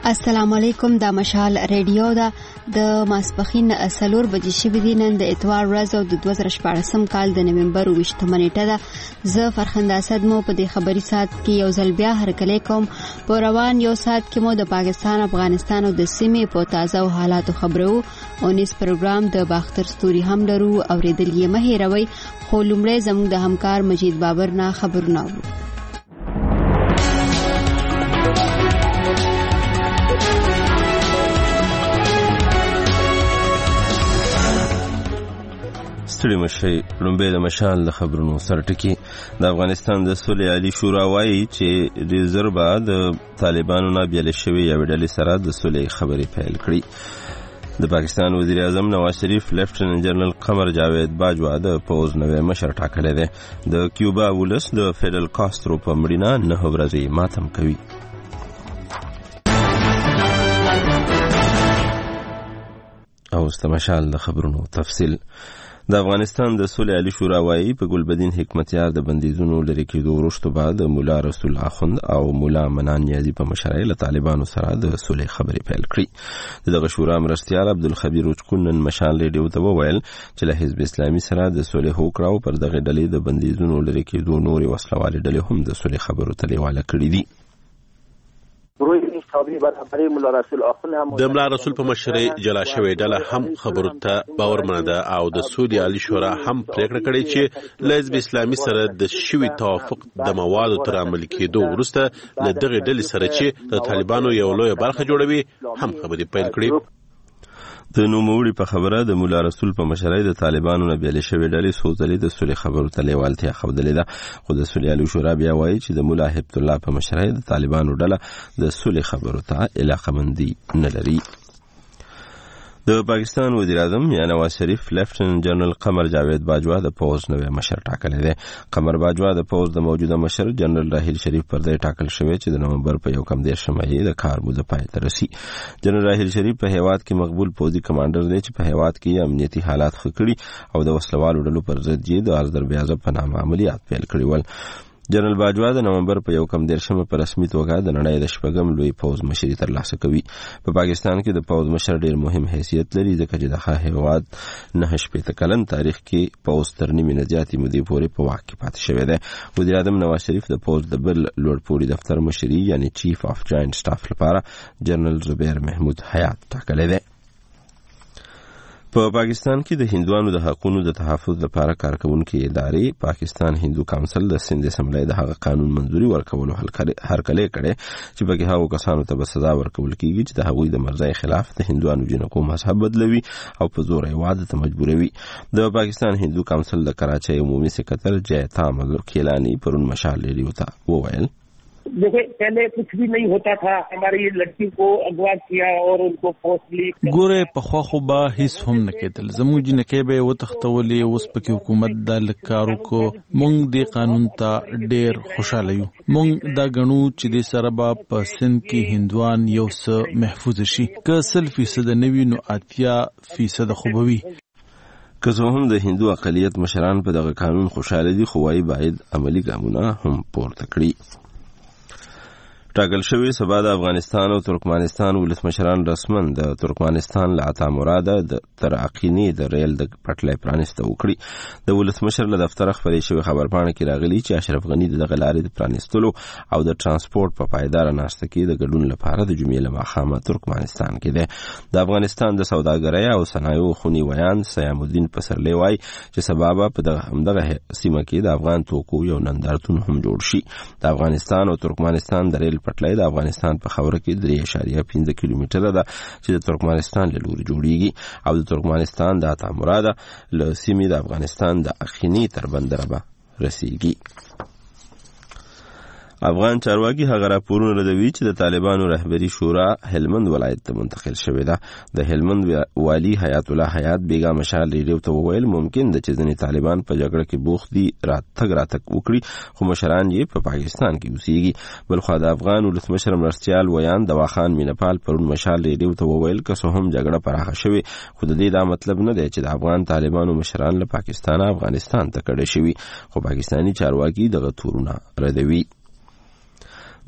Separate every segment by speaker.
Speaker 1: السلام علیکم. د مشال ریډیو د ماسپخین 4 بجې شوې دي. نن د اتوار ورځ او د 2014 کال د نومبر 28 نیټه ده. زه فرخنده اسد مو په دې خبري سات کې یو ځل بیا هرکلی کوم. په روان یو سات کې مو د پاکستان، افغانستان او د سیمې په تازه او حالاتو خبرو او نیس پروګرام د باختر ستوري هم لرو. اوریدل یې مه هېروئ. خو لومړی زموږ د همکار مجید بابر نه خبرونه اورو.
Speaker 2: ستړي مشي لومبه د مشال د خبرونو سرټکی. د افغانستان د صلح عالی شورا وایي چې ریزرو بعد طالبانو نه بیل شوی یو ډلې سره د صلح خبرې پیل کړي. د پاکستان وزیر اعظم نواز شریف لیفټننټ جنرال قمر جاوید باجوا د پوز نوې مشر ټاکلی دی. د کیوبا ولس د فیدل کاسترو په مړینه 9 ورځې ماتم کوي. او استمشال د خبرونو تفصیل. د افغانستان د صلح عالی شورا وایي په ګلبدین حکمتیار د بندیزونو لري کېدو وروسته بعد مولا رسول اخوند او مولا منان نیازی په مشرۍ له طالبانو سره د صلح خبرې پیل کړې. دغه شورا مرستیال عبدالخبیر اوچکون نن مشال ریډیو ته وویل چې له حزب اسلامي سره د صلح وکړه او پر دغه ډلې د بندیزونو لري کېدو نورې وسلوالې ډلې هم د صلح خبرو ته لیواله کړي دي.
Speaker 3: د ملا رسول په مشرۍ جلا شوې ډله هم خبرو ته باورمنه ده او د صلح عالی شورا هم پریکړه کړې چې له حزب اسلامي سره د شوي توافق د موادو تر عملي کېدو وروسته له دغه ډلې سره چې د طالبانو یو لوی برخه جوړوي هم خبرې پیل کړې.
Speaker 2: د نوموړي په خبره د مولا رسول په مشرۍ د طالبانو نه بیل شوې ډلې څو ځلې د صلح خبرو ته لیوالتیا ښودلې ده. خو د صلح عالی شورا بیا وایي چې د مولا هبت الله په مشرۍ د طالبانو ډله د صلح خبرو ته علاقمندي نه لري. د پاکستان وزیر اعظم یا نواز شریف لیفټننټ جنرال قمر جاوید باجوا د پوز نوې مشر ټاکلی دی. قمر باجوا د پوز د موجوده مشر جنرال راحیل شریف پر ځای ټاکل شوی چې د نومبر په 1 د کار موده پای ته رسي. جنرال راحیل شریف په هیواد کې مقبول پوځي کمانډر دی چې په هیواد کې امنیتي حالات ښه کړي او د وسلوالو ډلو پر ضد یې د ارزربیاجان په نامه عملیات پیل کړي ول. جنرال باجوا د نومبر په 1 په رسمي توګه د نړۍ د 6م لوی پوځ مشري ترلاسه کوي. په پاکستان کې د پوځ مشر ډیر مهم حیثیت لري ځکه چې د هیواد 9 کلن تاریخ کې پوځ تر نیمې نه زیاتې مودې پورې په واک کې پاتې شوی دی. وزیر اعظم نواز شریف د پوځ د بل لوړپوړي دفتر مشري یعنی چیف اف جاینټ سټاف لپاره جنرال زبیر محمود حیات ټاکلی دی. په پاکستان کې د هندوانو د حقوقو د تحفظ لپاره کارکونکو ادارې پاکستان هندو کونسل د سند اسمبلی د هغه قانون منځوري ورکولو هرکلی کړي چې په هغه کسانو ته به سزا ورکول کیږي چې د هغوی د مرزي خلاف د هندوانو جنکو مذهب بدلوي او په زور یې واده ته مجبوروي. د پاکستان هندو کونسل د کراچۍ عمومي سکرټر جیتا ملوکیلانی پرون مشال ریډیو ته وویل
Speaker 4: देखिए पहले कुछ भी नहीं होता था. हमारी लड़की को अगवा किया और उनको फोर्सली
Speaker 5: ګوره په خوا خو به هیڅ هم نه کېدل. زموږ جنکې به وتښتولې. اوس پکې حکومت د لکارو کو مونږ د قانون ته ډېر خوشاله یو. مونږ دا غنو چې د سره به په سند کې هندوان یو څه محفوظ شي. که 100% نوي نو 80% خوبوي.
Speaker 2: که څه هم د هندو اقلیت مشران په دغه قانون خوشاله دي خو وايي باید عملی ګامونه هم پورته کړي. ټاکل شوی سبا د افغانستان او ترکمنستان ولسمشران رسمن د ترکمنستان له عطا مراد د تر عقینی د ریل د پټلۍ پرانیسته وکړي. د ولسمشر له دفتر خبرې شوی خبرپاڼه کې راغلی چې اشرف غنی د لارې د پرانیستلو او د ترانسپورت په پایدار ناشته کې د ګډون لپاره د جمعې له ماښامه ترکمنستان کې دی. د افغانستان د سوداګرۍ او صنایعو خونی ویان سیام الدین پسرلی وایي چې سبا په دغه سیمه کې د افغان توکو یو نندارتون هم جوړ شي. د افغانستان او ترکمنستان د ریل پټلۍ د افغانستان په خاوره کې 3.5 کیلومتره ده چې د ترکمنستان له لوري جوړیږي او د ترکمنستان د عطا مراد له سیمې د افغانستان د اخینی تر بندره به رسیږي. افغان چارواکي هغه راپورونه ردوي چې د طالبانو رهبری شورا هلمند ولایت ته منتقل شوې ده. د هلمند والی حیات الله حیات بیگا مشال ریډیو ته وویل ممکن ده چې ځینې طالبان په جګړه کې بوخت دي راتګ وکړي خو مشران یې په پاکستان کې اوسېږي. بلخو د افغان ولسمشر مرستیال ویان دواخان مینپال پرون مشال ریډیو ته وویل که څه هم جګړه پراخه شوې خو د دې دا مطلب نه دی چې د افغان طالبانو مشران له پاکستان افغانستان ته کډه شوي. خو پاکستانی چارواکي دغه تورونه ردوي.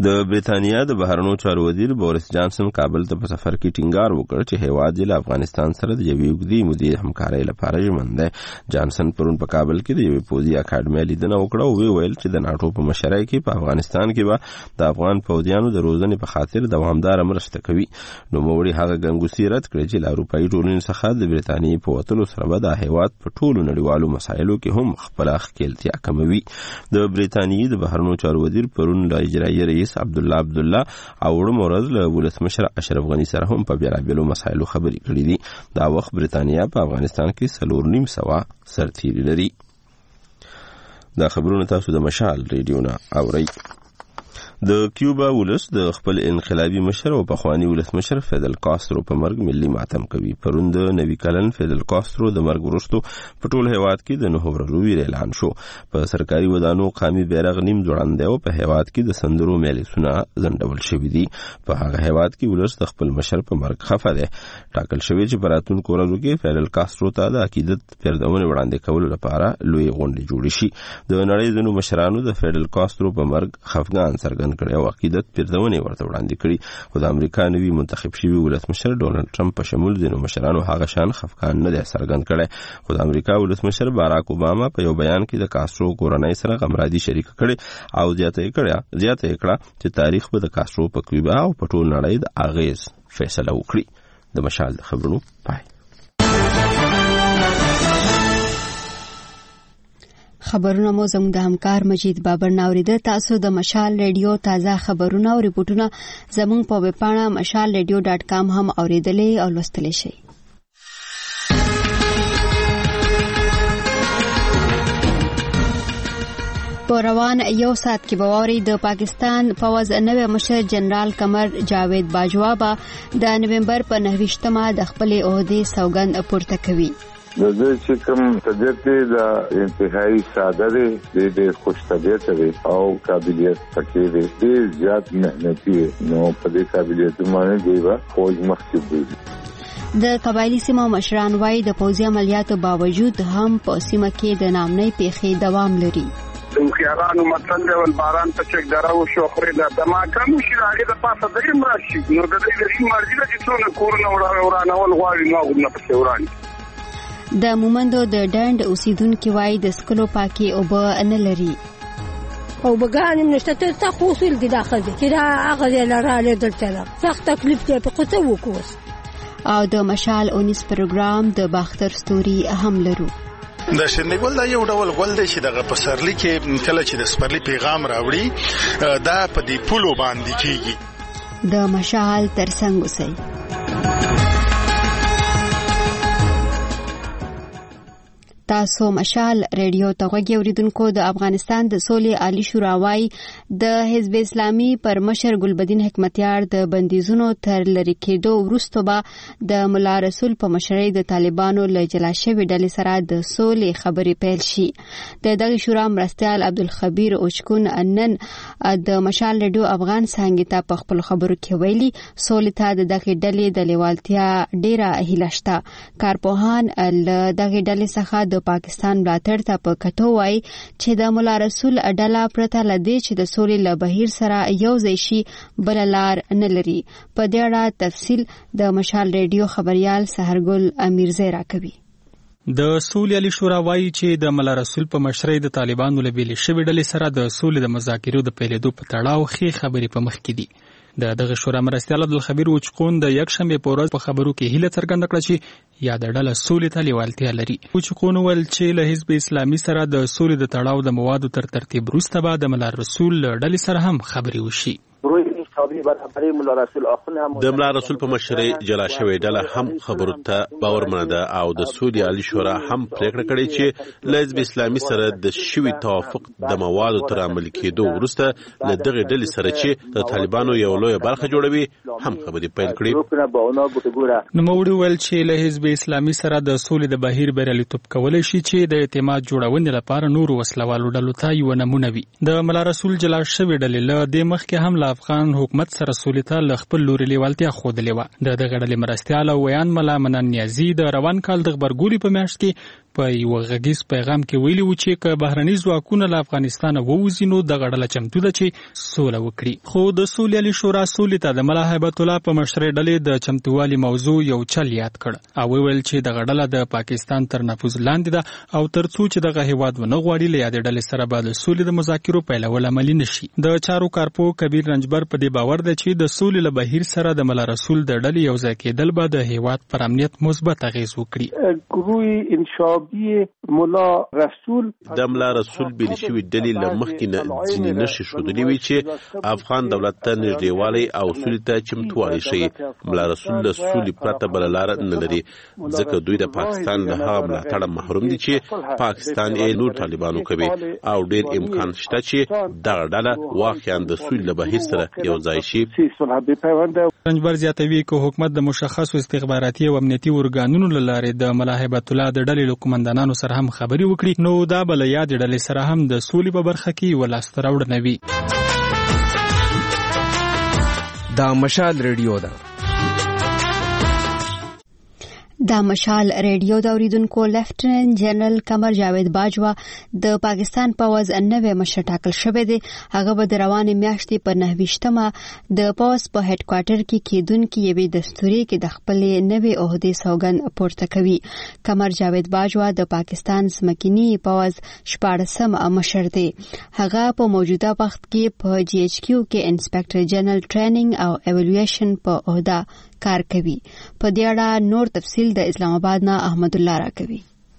Speaker 2: د بریتانیا د بهرنیو چارو وزیر بوریس جانسن کابل ته په سفر کې ټینګار وکړ چې هیواد یې له افغانستان سره د یوې اوږدې مودې همکارۍ لپاره ژمن دی. جانسن پرون په کابل کې د یوې پوځي اکاډمۍ لیدنه وکړه او ویل چې د ناټو په مشرۍ کې په افغانستان کې به د افغان پوځیانو د روزنې په خاطر دوامداره مرسته کوي. نوموړي هغه ګنګوسې رد کړې چې له اروپایي ټولنې څخه د بریتانیې په وتلو سره به د هیواد په ټولو نړیوالو مسایلو کې هم خپله ښکیلتیا کموي. د بریتانیې د بهرنیو چارو وزیر پرون له اجرایي رئیس عبدالله او وړم ورځ له ولسمشر اشرف غني سره هم په بیلابیلو مسایلو خبرې کړې دي. دا وخت بریتانیا په افغانستان کې 4.5 سرتیري لري. دا خبرونه تاسو د مشال ریډیو نه اورئ. د کیوبا ولس د خپل انقلابي مشر او پخوانی ولسمشر فیدل کاسترو په مرګ ملي ماتم کوي. پرون د نوي کلن فیدل کاسترو د مرګ وروسته په ټول هیواد کې د 9 ورځو ویر اعلان شو. په سرکاري ودانو قومي بیرغ نیم ځوړند او په هیواد کې د سندرو میلیسونه زندول شوي دي. په هغه هیواد کې ولس د خپل مشر په مرګ خفه دی. ټاکل شوی چې په راتلونکو ورځو کې فیدل کاسترو ته د عقیدت پردهونه وړاندې کولو لپاره لوی غونډې جوړې شي. د نړۍ ځینو مشرانو د فیدل کاسترو په مرګ خفګان څرګند کړي او عقیدت پردهونه ورته وړاندې کړي. خو د امریکا نوي منتخب شوی ولسمشر ډونالد ټرمپ په شمول ځینو مشرانو هغه شان خفګان نه دی څرګند کړي. خو د امریکا ولسمشر باراک اوباما په یو بیان کې د کاسترو کورنۍ سره غمرادي شریک کړي او زیاته یې کړه چې تاریخ به د کاسترو په کیوبا او په ټول نړۍ د اغیز فیصله وکړي. د مشال د خبرونو پای.
Speaker 1: خبرونه مو زموږ د همکار مجید بابر ناوریده. تاسو د مشال ریډیو تازه خبرونه او ریپورتونه زموږ په ویب پاڼه mashalradio.com هم اوریدلې او لوستلی شئ. په روان یو ساعت کې به واورئ د پاکستان پوځ نوی مشر جنرال قمر جاوید باجوا به د نومبر په 9 د خپلې عہدې سوګند پورته کوي.
Speaker 6: د چې کوم طبیعت د انتهایی ساده دی، د خوش طبیعت دی او قابلیت پکې دی، ډېر زیات محنتي نو په دې قابلیت باندې دی به فوج مخکې دی.
Speaker 1: د قبایلی سیمو مشران وايي د پوځي عملیاتو باوجود هم په سیمه کې د نامنۍ پیښې دوام لري.
Speaker 7: د خیارانو متل دی ول باران په چک دراو شو خورې د ماکم شي هغه د پاسه دریم راشي نو د دې مرګ د څونه کورونه ورانول غواړي نو غوډه په وران.
Speaker 1: د مومندو د ډند اوسیدونکو وايي د سکلو پاکي او به نه لري
Speaker 8: او بګان نشته ته خوصل دي داخل دي چې دا هغه لراله دلته سخت تکلیف ته په قطه وکوس.
Speaker 1: او د مشال اونیس پروګرام د باختر ستوري هم لرو.
Speaker 9: د شنګول دا یو ډول غول دی چې دغه پسرلی کې کله چې د سپرلی پیغام راوړي دا په دې پولو باندې کیږي.
Speaker 1: د مشال ترڅنګ اوسئ. تاسو مشال ریډیو ته غوږی اوریدونکو. د افغانستان د سولې عالی شورا وايي د حزب اسلامي پر مشر ګلبدین حکمتیار د بندیزونو تر لری کېدو وروسته به د مولا رسول په مشرۍ د طالبانو له جلا شوې ډلې سره د سولې خبرې پیل شي. د دغه شورا مرستیال عبدالخبیر اوچکون نن د مشال ریډیو افغان څنګه ته په خپل خبرو کې ویلي سولې ته د دغه ډلې د لیوالتیا ډیره هیله شته. کارپوهان له دغه ډلې څخه د پاکستان ملاتړ ته په کتو وایي چې د مولا رسول ډله پرته لدی چې د سولې له بهیر سره یو ځای شي بل لار نه لري. په دې اړه تفصیل د مشال ریډیو خبريال سحرګل امیرزی راکوي.
Speaker 10: د سولې عالی شورا وايي چې د مولا رسول په مشرۍ د طالبانو له بیلې شوې ډلې سره د سولې د مذاکرو د پیلېدو په تړاو ښې خبرې په مخ کې دي. دغه شورا مرستیال عبدالخبیر اوچکون د یکشنبه په ورځ په خبرو کې هیله څرګنده کړه چې یا د ډله سولې ته لیوالتیا لري. اوچکون ویل چې له حزب اسلامي سره د سولې د تړاو د موادو تر ترتیب وروسته به د مولا رسول ډلې سره هم خبرې وشي.
Speaker 3: د مولا رسول په مشرۍ جلا شوې ډله هم خبرو ته باورمنه ده او د سولې عالی شورا هم پریکړه کړې چې له حزب اسلامي سره د شوي توافق د موادو تر عملي کېدو وروسته له دغه ډلې سره چې د طالبانو یو لوی برخه جوړوي هم خبرې پیل کړې.
Speaker 10: نوموړي ویل چې له حزب اسلامي سره د سولې د بهیر بریالیتوب کولی شي چې د اعتماد جوړونې لپاره نورو وسلوالو ډلو ته یو نمونه وي. د مولا رسول جلا شوې ډلې له دې مخکې هم له افغان حکومت سره سولې ته له خپل لوري لیوالتیا ښودلې وه. د دغه ډلې مرستیال او ویان ملا منان نیازي د روان کال د غبرګولي په میاشت کې په یو غږیز پیغام کې ویلي و چې که بهرني ځواکونه له افغانستان ووځي نو د غړله چمتو ده چې سوله وکړي. خو د سولې شورا سولې ته د ملا هیبت الله په مشرۍ ډلې د چمتووالي موضوع یو چل یاد کړ او ویل چې د غړله د پاکستان تر نفوذ لاندې ده او ترڅو چې دغه هیواد ونه غواړي له یادې ډلې سره به د سولې د مذاکرو پیلول عملي نشي. د چارو کارپو کبیر رنجبر په دې باور ده چې د سولې له بهیر سره د ملا رسول د ډلې یو ځای کېدل به د هیواد پر امنیت مثبت اغیز وکړي.
Speaker 11: گروه انشابی ملا رسول
Speaker 3: د ملا رسول بیل شوی ډلې له مخکې نه ځینې نشي ښودلې وي چې افغان دولت ته نږدېوالی او سولې ته چمتووالی ښیي. ملا رسول له سولې پرته بله لاره نه لري ځکه دوی د پاکستان له هغه ملاتړه محروم دي چې پاکستان یې نور طالبانو کوي او ډېر امکان شته چې دغه ډله واقعا د سولې له بهیر سره یو ځای شي.
Speaker 10: رنجبر زیاتوي چې حکومت د مشخصو استخباراتي او امنیتي ورګانونو له لارې د ملا هیبت الله د ډلې له قومندانانو سره هم خبرې وکړي نو دا به له یادې ډلې سره هم د سولې په برخه کې یوه لاسته راوړنه وي.
Speaker 12: دا مشال ریډیو ده.
Speaker 1: دا مشال ریډیو د اوریدونکو لیفټننټ جنرال قمر جاوید باجوا د پاکستان پوز نوې مشر ټاکل شوی دی. هغه به د روانې میاشتې په 9 د پوز په هډ کوارټر کې کېدونکې یوې دستوري کې د خپلې نوې عہدې سوګند پورته کوي. قمر جاوید باجوا د پاکستان ځمکني پوز 14 مشر دی. هغه په موجوده وخت کې په جی ایچ کیو کې انسپکټر جنرال ټریننګ او ایوالویشن په عہده کار کوي. په دې اړه نور تفصیل د اسلام آباد نه احمد الله را کوي.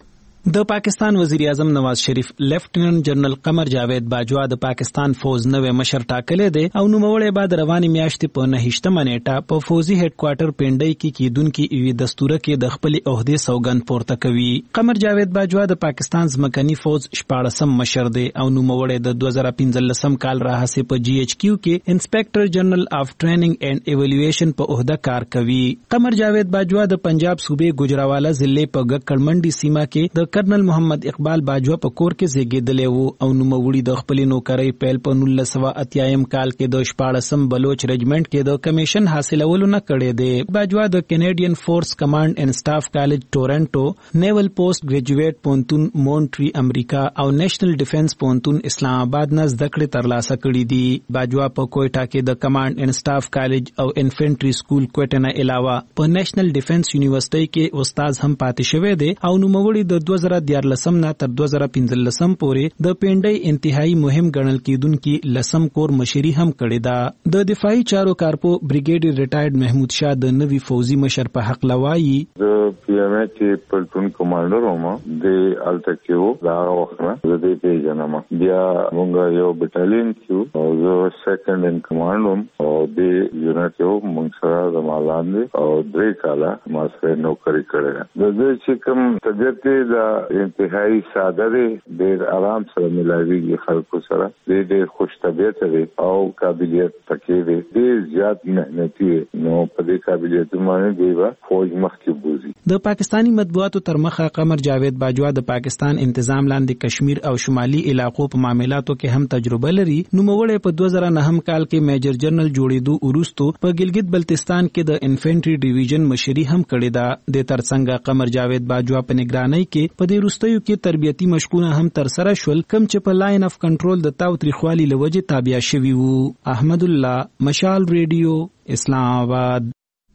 Speaker 13: د پاکستان وزیر اعظم نواز شریف لیفټننټ جنرال قمر جاوید باجوا د پاکستان فوز نوې مشر ټاکلې دی او نوموړی بعد روانې میاشتې په 9 نیټه په فوزي هډ کوارټر پنډۍ کې کېدونکې یوې دستوره کې د خپلې عہدې سوګند پورته کوي. قمر جاوید باجوا د پاکستان ځمکني فوز 14 مشر دی او نوموړی د 2015 کال راهیسې په جی ایچ کیو کې انسپکټر جنرال اف ټریننګ اینڈ ایوالویشن په عہده کار کوي. قمر جاوید باجوا د پنجاب صوبې ګوجراوالا ضلع په ګکړمنډي سیمه کې د کرنل محمد اقبال باجوا په کور کې زیږیدلی وو او نوموړي د خپلې نوکرۍ پیل په 1980 کال کې د 14 بلوچ رجمنټ کې د کمیشن حاصلولو نه کړی دی. باجوا د کینیډین فورس کمانډ اینڈ سټاف کالج ټورنټو، نیول پوسټ ګریجویټ پونتون مونټری امریکا او نیشنل ډیفنس پونتون اسلام آباد نه زده کړې ترلاسه کړې دي. باجوا په کوټا کې د کمانډ اینڈ سټاف کالج او انفنټری سکول کوټا نه علاوه په نیشنل ډیفنس یونیورسيټي کې استاد هم پاتې شوی دی او نوموړي د 2014 نه تر 2015 پورې د پنډۍ انتهایی مهم ګڼل کېدونکي 10 کور مشري هم کړې ده. د دفاعي چارو کارپو بریګیډ ریټایرډ محمود شاه د نوي فوزي مشر په حق لوایي
Speaker 6: د پی ام ای کې پلټون کمانډر ومه د الټکیو دا وخت د دې پیژنم بیا موږ یو بټالین کیو او زه سیکنډ ان کمانډ او د یونټ یو موږ سره د مالاندې او درې کاله ما سره نوکری کړې. د دې چې کوم تجربه د انتهایی ساده دی، ډېر آرام سره ملاویږي خلکو سره، ډېر خوش طبیعت دی او قابلیت پکې دی، ډېر زیات مهنتي نو په دې قابلیت باندې دی فوج مخکې بوزي.
Speaker 13: د پاکستانی مطبوعاتو تر مخه قمر جاوید باجوا د پاکستان انتظام لاندې کشمیر او شمالي علاقو په معاملاتو کې هم تجربه لري. نوموړی په 2009 کال کې میجر جنرال جوړېدو وروسته په ګلګت بلتستان کې د انفنټری ډیویژن مشري هم کړې ده. د ترڅنګ قمر جاوید باجوا په نگرانۍ کې په دې وروستیو کې تربیتی مشقونه هم تر سره شول کوم چې په لاین اف کنټرول د تاو تریخوالي لوجه تابع شوی وو. احمد الله، مشال ریډیو، اسلام آباد.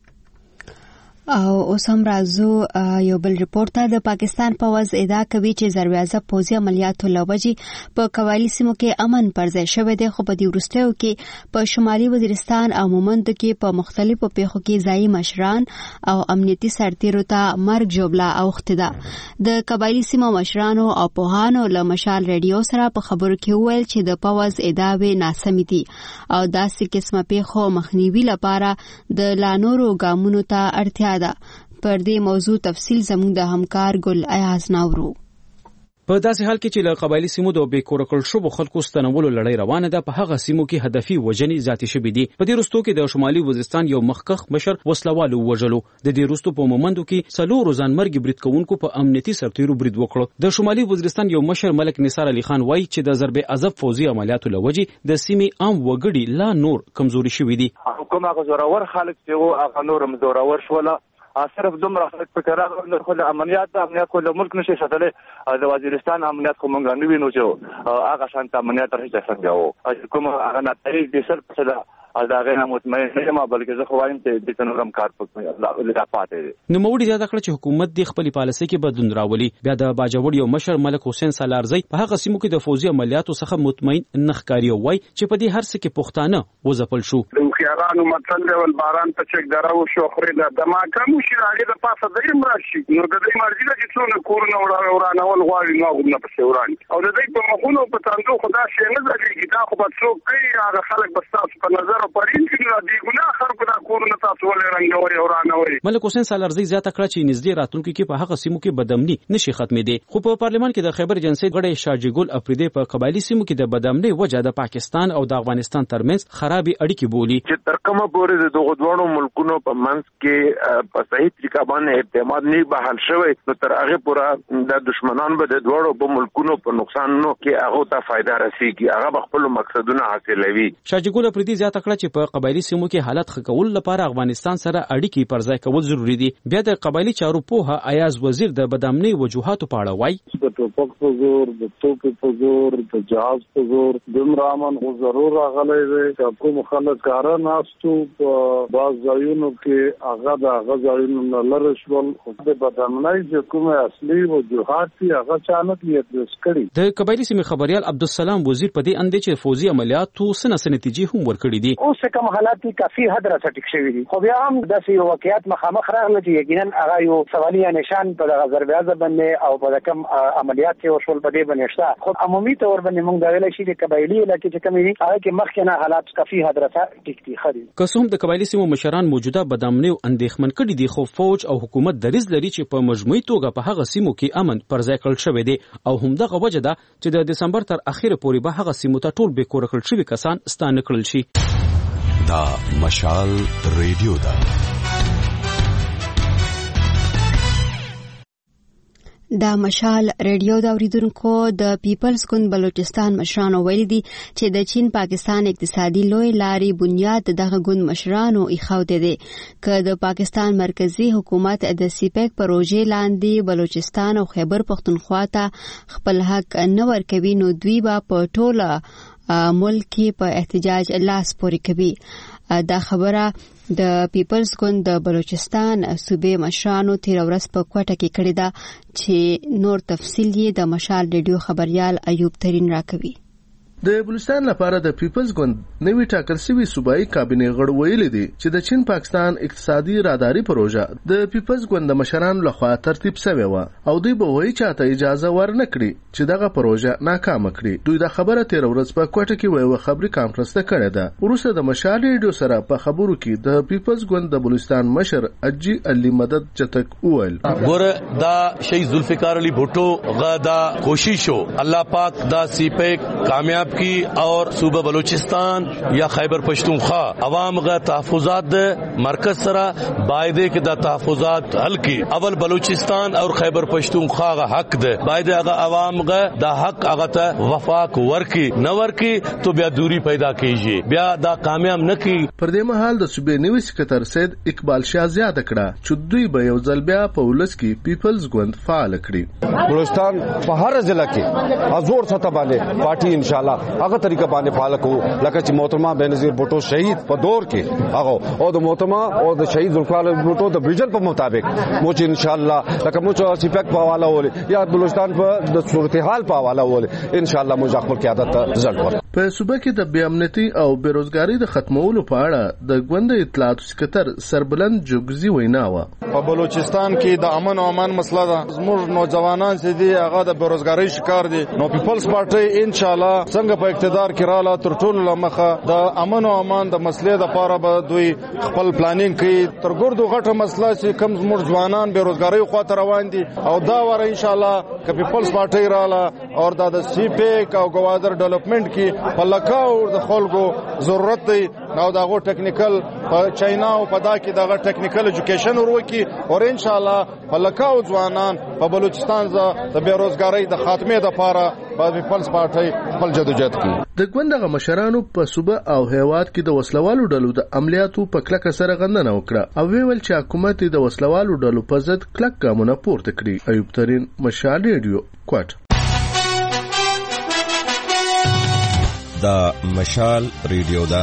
Speaker 1: او اوس هم راځو یو بل ریپورت ته. د پاکستان پوز ادعا کوي چې زرویازه پوځي عملیاتو لوجې په قبایلی سیمو کې امن پر ځای شوی دی، خو په دې وروستیو کې په شمالي وزیرستان او مومند کې په مختلفو پیښو کې ځایي مشران او امنیتي سرتیرو ته مرګ ژوبله اوښتې ده. د قبایلی سیمو مشرانو او پوهانو له مشال ریډیو سره په خبرو کې وویل چې د پوز ادعاوې ناسمې دي او داسې قسمه پیښو مخنیوي لپاره د لا نورو ګامونو ته اړتیا ده. پر دې موضوع تفصیل زموږ د همکار ګل ایاز ناورو.
Speaker 14: په داسې حال کې چې له قبایلی سیمو د بیکوره کړل شوو خلکو ستنولو لړۍ روانه ده، په هغه سیمو کې هدفي وژنې زیاتې شوې دي. په دې وروستو کې د شمالي وزیرستان یو مخکښ مشر وسلوالو وژلو. د دې وروستو په مومندو کې 4 ځانمرګي برید کوونکو په امنیتي سرتیرو برید وکړ. د شمالي وزیرستان یو مشر ملک نثار علي خان وایي چې د ضرب عذاب فوزي عملیاتو لوجې د سیمې عام وګړي لا نور کمزوري شوي دي.
Speaker 15: حکومت زورور خلک چې هغه نور مزورور شول صرف دومره خلک په کار خو د امنیت خو د ملک نشي ساتلی د وزیرستان امنیت خو مونږ نه وینو چې هغه شانت امنیت راځي څنګه وو کوم هغه نتایج د سر په صدا دا غیر مطمئن نه ما بلکې زه خو وایم چې د تنورم کار په الله پاتې
Speaker 14: نو موړي زیاته کړ چې حکومت د خپل پالیسي کې بدلون راولي. بیا د باجوړ یو مشر ملک حسین سالارزی په هغه سیمو کې د فوزي عملیاتو څخه مطمئن نخکاری وای چې په دې هر څه کې پښتانه وځپل شو.
Speaker 7: د خیارانو متل ول باران په چک دراو شو خوري د ما کوم شي راغی د پاسه د مرشي نو د دې مرزي د څونه کورونه ورانه ول غواړي نو غوډه په سوران او د دې په مخونو په تاندو خدا شي نه ځي دا خو به څوک کوي هغه خلک بس تاسو په نظر پرین کې دی ګناه خلکو دا کورونه تاسو ولې رنګوري او رانوري.
Speaker 14: ملک حسین سالارزی زیاته کړ چې نږدې راتلونکو کې په هغه سیمو کې بدامني نشي ختمېدي. خو په پارلمان کې د خیبر جنسي غړي شاجي ګل افریدي په قبایلی سیمو کې د بدامني وجه د پاکستان او د افغانستان ترمنځ خرابي اړیکې بولی
Speaker 6: چې تر کومه پورې د دغه دوه ملکونو په منځ کې په صحیح طریقه باندې اعتماد نه بحال شوی نو تر هغه پورې د دشمنان به د دوه په ملکونو په نقصان نو کې هغه ته فائدہ رسیږي هغه خپل مقصدونه حاصلوي.
Speaker 14: شاجي ګل افریدي زیاته کړ چې په قبایلی سیمو کې حالت ښه کول لپاره افغانستان سره اړیکې پرځای کول ضروری دي. بیا د قبایلی چارو پوها ایاز وزیر د بدامني وجوهاتو په اړه وایي
Speaker 16: د ټوپک په زور د توپ په زور د جهاز په زور د امرامن خو ضرور راغلی دی چې کوم خلک کار ناستو په باز ځایونو کې هغه د هغه ځایونو نه لری شول خو د بدامني چې کوم اصلي وجوهات دي هغه چانه یې کړی.
Speaker 14: د قبایلی سیمې خبريال عبدالسلام وزیر په دې اندې چې فوزي عملیاتو سنه نتیجې هم ورکړي دي.
Speaker 17: اوس کوم حالات کافي حد را ټیک شوی دي خو بیا هم د سې واقعیت مخامخ راغلي چې یقینا هغه یو سوالیه نشان په دغه ضربه باندې او په کوم عملیات چې وشول په دې باندې شته خو عمومي تور باندې موږ دا ویل شي د قبایلی علاقې چې کومې هغه کې مخکنه حالات کافي حد را ټیک دي خري.
Speaker 14: قسم د قبایلی سیمو مشران موجوده بدامني او اندېښمن کړي دي خو فوج او حکومت دریز لري چې په مجموعي توګه په هغه سیمو کې امن پرځای کړل شوی دی او همدغه وجه ده چې د دسمبر تر اخیره پورې به هغه سیمو ته ټول به کور کړل شوی کسان ستانه کړل شي.
Speaker 18: دا مشال ریډیو دا
Speaker 1: د مشال ریډیو دا اوریدونکو د پیپلز ګوند بلوچستان مشرانو ویلي دي چې د چین پاکستان اقتصادي لوی لارې بنیاد دغه ګوند مشرانو ایښودی دی که د پاکستان مرکزی حکومت د سیپیک پروژې لاندې بلوچستان او خیبر پختونخوا ته خپل حق نه ورکوي نو دوی به په ټوله ملک کې په احتجاج لاس پورې کوي. دا خبره د پیپلز ګوند د بلوچستان صوبې مشرانو تیر ورځ په کوټه کې کړې ده چې نور تفصیل یې د مشال ریډیو خبريال ایوب ترين راکوي.
Speaker 19: د بلوچستان لپاره د پیپلز ګوند نوی ټاکل شوی صوبایي کابینه غړو ویلي دي چې د چین پاکستان اقتصادي راداري پروژه د پیپلز ګوند د مشرانو لخوا ترتیب شوی و او دوی به وایي چې ته اجازه ورنکړي چې دغه پروژه ناکامه کړي. دوی د خبره تیر ورځ په کوټه کې ویو خبري کانفرنس ته کړې ده. وروسته د مشال ریډیو سره په خبرو کې د پیپلز ګوند د بلوچستان مشر اجي علي مدد چتک وویل
Speaker 20: ګور دا شهید ذوالفقار علي بھٹو غدا کوشش ہو اللہ پاک دا سی پیک کامیاب کی اور صوبہ بلوچستان یا خیبر پختونخوا عوام غا تحفظات مرکز سرا باعدے کے دا تحفظات حل کی اول بلوچستان اور خیبر پختونخوا غا حق دے باعدے اغا عوام غا دا حق اغا تا وفاق ورکی نہ ورکی تو بیا دوری پیدا کیجیے بیا دا کامیاب نہ کی.
Speaker 19: پر دې مهال د صوبې نیوي سکرټر سید اقبال شاه زیاته کړه چې دوی به یو ځل بیا په ولس کې پیپلز ګوند فعال کړي.
Speaker 21: بلوچستان په هر ضلع کې ازور سطح باندې پارټي ان شاء الله هغه طریقه باندې فعال کو لکه چې محترمه بینظیر بھٹو شهید په دور کې هغه او د محترمه او د شهید ذوالفقار بھٹو د ویژن په مطابق موږ ان شاء الله لکه موږ سیپیک په حواله ولې یا بلوچستان په د صورتحال په حواله ولې ان شاء الله موږ خپل قیادت رزلټ ورکړو.
Speaker 19: په صوبه کې د بې امنیتي او بیروزګاری د ختمولو په اړه د ګوند اطلاعاتو سکرټر سربلند جوګزي وینا و.
Speaker 22: په بلوچستان کې د امن او امان مسله ده. زموږ نوجوانان چې دي هغه د بیروزګاری شکار دي. نو پیپلز پارټي ان شاء الله څنګه په اقتدار کې رااله تر ټولو لمخه د امن او امان د مسلې د لپاره به دوی خپل پلانینګ کوي. تر ګردو غټه مسله چې کم زموږ ځوانان بیروزګاری خواته روان دي او دا وره ان شاء الله ک پیپلز پارټي رااله او د سی پیک او گوادر ډیولپمنٹ کې په لکاو د خلکو ضرورت دی او دغه ټیکنیکل په چاینا او په دا کې دغه ټیکنیکل ایجوکیشن وروکي او ان شاء الله په لکاو ځوانان په بلوچستان د بیروزګاری د خاتمه لپاره په پیپلز پارټي خپل جدوجہد کوي.
Speaker 19: د ګوندغه مشرانو په صوبه او هیواد کې د وسلوالو ډلو د عملیاتو په کلکه سره غندنه وکړه او ویل چې حکومت د وسلوالو ډلو په ضد کلک ګامونه پورته کړي. ایوب ترين، مشال ریډیو، کوټ.
Speaker 18: دا مشال ریډیو دا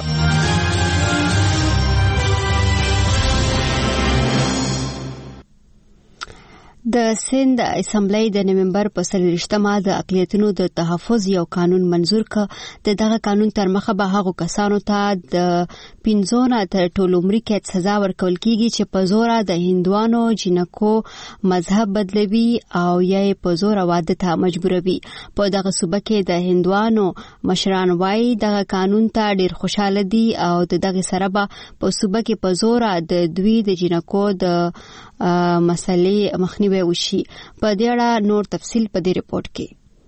Speaker 1: د سند اسمبلی د نومبر په 23مه د اقلیتونو د تحفظ یو قانون منزور ک. دغه قانون تر مخه به هغو کسانو ته د 15 نه تر ټول عمر کې سزا ورکول کیږي چې په زور د هندوانو جنکو مذهب بدلوي او یا په زور واده ته مجبوروي. په دغه صوبه کې د هندوانو مشران وايي دغه قانون ته ډیر خوشاله دي او دغه سره به په صوبه کې په زور د دوی د جنکو د مسلې مخنیوي وشي. په دې اړه نور تفصیل په دې رپورت کې.